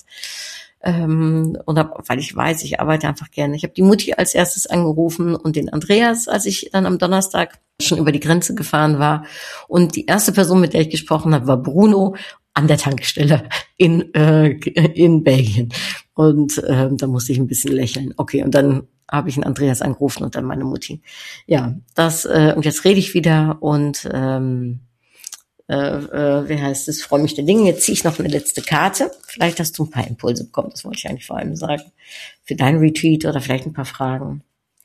Ähm, und hab, weil ich weiß, ich arbeite einfach gerne. Ich habe die Mutti als erstes angerufen und den Andreas, als ich dann am Donnerstag schon über die Grenze gefahren war. Und die erste Person, mit der ich gesprochen habe, war Bruno an der Tankstelle in äh, in Belgien. Und äh, da musste ich ein bisschen lächeln. Okay, und dann habe ich einen Andreas angerufen und dann meine Mutti. Ja, das äh, und jetzt rede ich wieder und ähm, äh, äh, wie heißt es, freue mich der Dinge. Jetzt ziehe ich noch eine letzte Karte. Vielleicht hast du ein paar Impulse bekommen, das wollte ich eigentlich vor allem sagen, für dein Retreat oder vielleicht ein paar Fragen.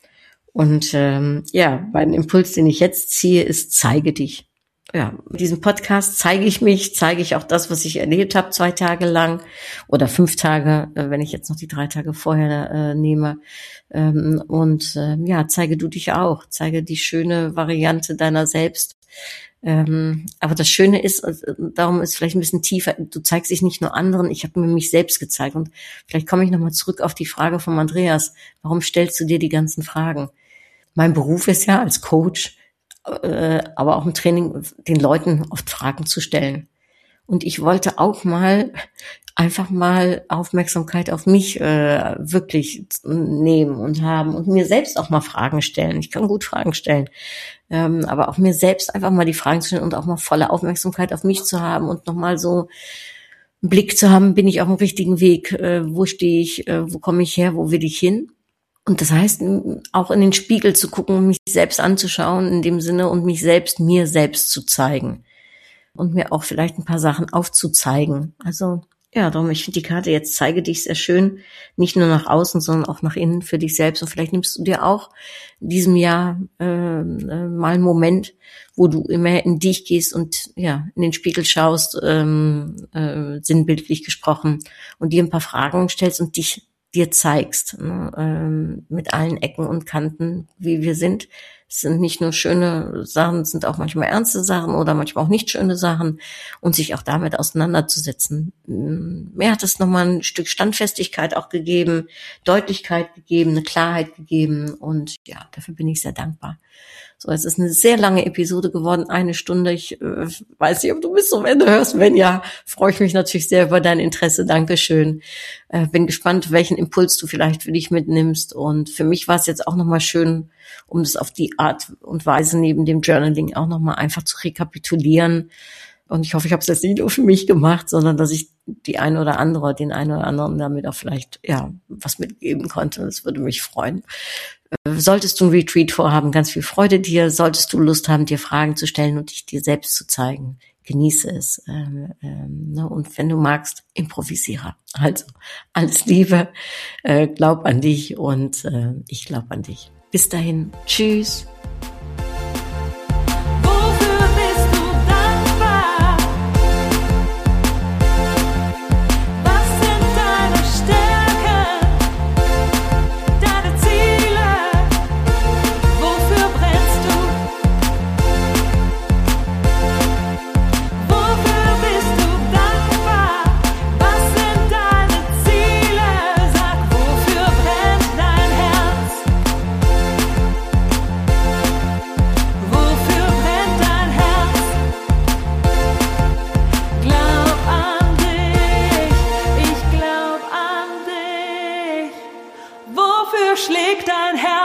Und ähm, ja, mein Impuls, den ich jetzt ziehe, ist, zeige dich. Ja, mit diesem Podcast zeige ich mich, zeige ich auch das, was ich erlebt habe, zwei Tage lang oder fünf Tage, äh, wenn ich jetzt noch die drei Tage vorher äh, nehme. Ähm, und äh, ja, zeige du dich auch, zeige die schöne Variante deiner selbst. Ähm, aber das Schöne ist, äh, darum ist vielleicht ein bisschen tiefer, du zeigst dich nicht nur anderen, ich habe mir mich selbst gezeigt. Und vielleicht komme ich nochmal zurück auf die Frage von Andreas, warum stellst du dir die ganzen Fragen? Mein Beruf ist ja als Coach, äh, aber auch im Training, den Leuten oft Fragen zu stellen. Und ich wollte auch mal einfach mal Aufmerksamkeit auf mich äh, wirklich nehmen und haben und mir selbst auch mal Fragen stellen. Ich kann gut Fragen stellen, ähm, aber auch mir selbst einfach mal die Fragen zu stellen und auch mal volle Aufmerksamkeit auf mich zu haben und nochmal so einen Blick zu haben, bin ich auf dem richtigen Weg, äh, wo stehe ich, äh, wo komme ich her, wo will ich hin? Und das heißt, auch in den Spiegel zu gucken und mich selbst anzuschauen in dem Sinne und mich selbst mir selbst zu zeigen und mir auch vielleicht ein paar Sachen aufzuzeigen. Also ja, darum, ich finde die Karte jetzt zeige dich sehr schön, nicht nur nach außen, sondern auch nach innen für dich selbst. Und vielleicht nimmst du dir auch in diesem Jahr äh, äh, mal einen Moment, wo du immer in dich gehst und ja in den Spiegel schaust, ähm, äh, sinnbildlich gesprochen, und dir ein paar Fragen stellst und dich dir zeigst, ne, ähm, mit allen Ecken und Kanten, wie wir sind. Es sind nicht nur schöne Sachen, es sind auch manchmal ernste Sachen oder manchmal auch nicht schöne Sachen, und sich auch damit auseinanderzusetzen. Mir hat es nochmal ein Stück Standfestigkeit auch gegeben, Deutlichkeit gegeben, eine Klarheit gegeben, und ja, dafür bin ich sehr dankbar. So, es ist eine sehr lange Episode geworden, eine Stunde. Ich äh, weiß nicht, ob du bis zum Ende hörst. Wenn ja, freue ich mich natürlich sehr über dein Interesse. Dankeschön. Äh, bin gespannt, welchen Impuls du vielleicht für dich mitnimmst. Und für mich war es jetzt auch nochmal schön, um das auf die Art und Weise neben dem Journaling auch nochmal einfach zu rekapitulieren. Und ich hoffe, ich habe es jetzt nicht nur für mich gemacht, sondern dass ich die eine oder andere, den einen oder anderen damit auch vielleicht ja was mitgeben konnte. Das würde mich freuen. Solltest du ein Retreat vorhaben, ganz viel Freude dir. Solltest du Lust haben, dir Fragen zu stellen und dich dir selbst zu zeigen, genieße es. Ähm, ähm, ne? Und wenn du magst, improvisiere. Also alles Liebe, äh, glaub an dich, und äh, ich glaub an dich. Bis dahin, tschüss. Wofür bist du dankbar? Was sind deine Stärken, deine Ziele? Wofür brennst du? Wofür bist du dankbar? Was sind deine Ziele? Sag, wofür brennt dein Herz? Wofür brennt dein Herz? Glaub an dich, ich glaub an dich. Wofür schlägt dein Herz?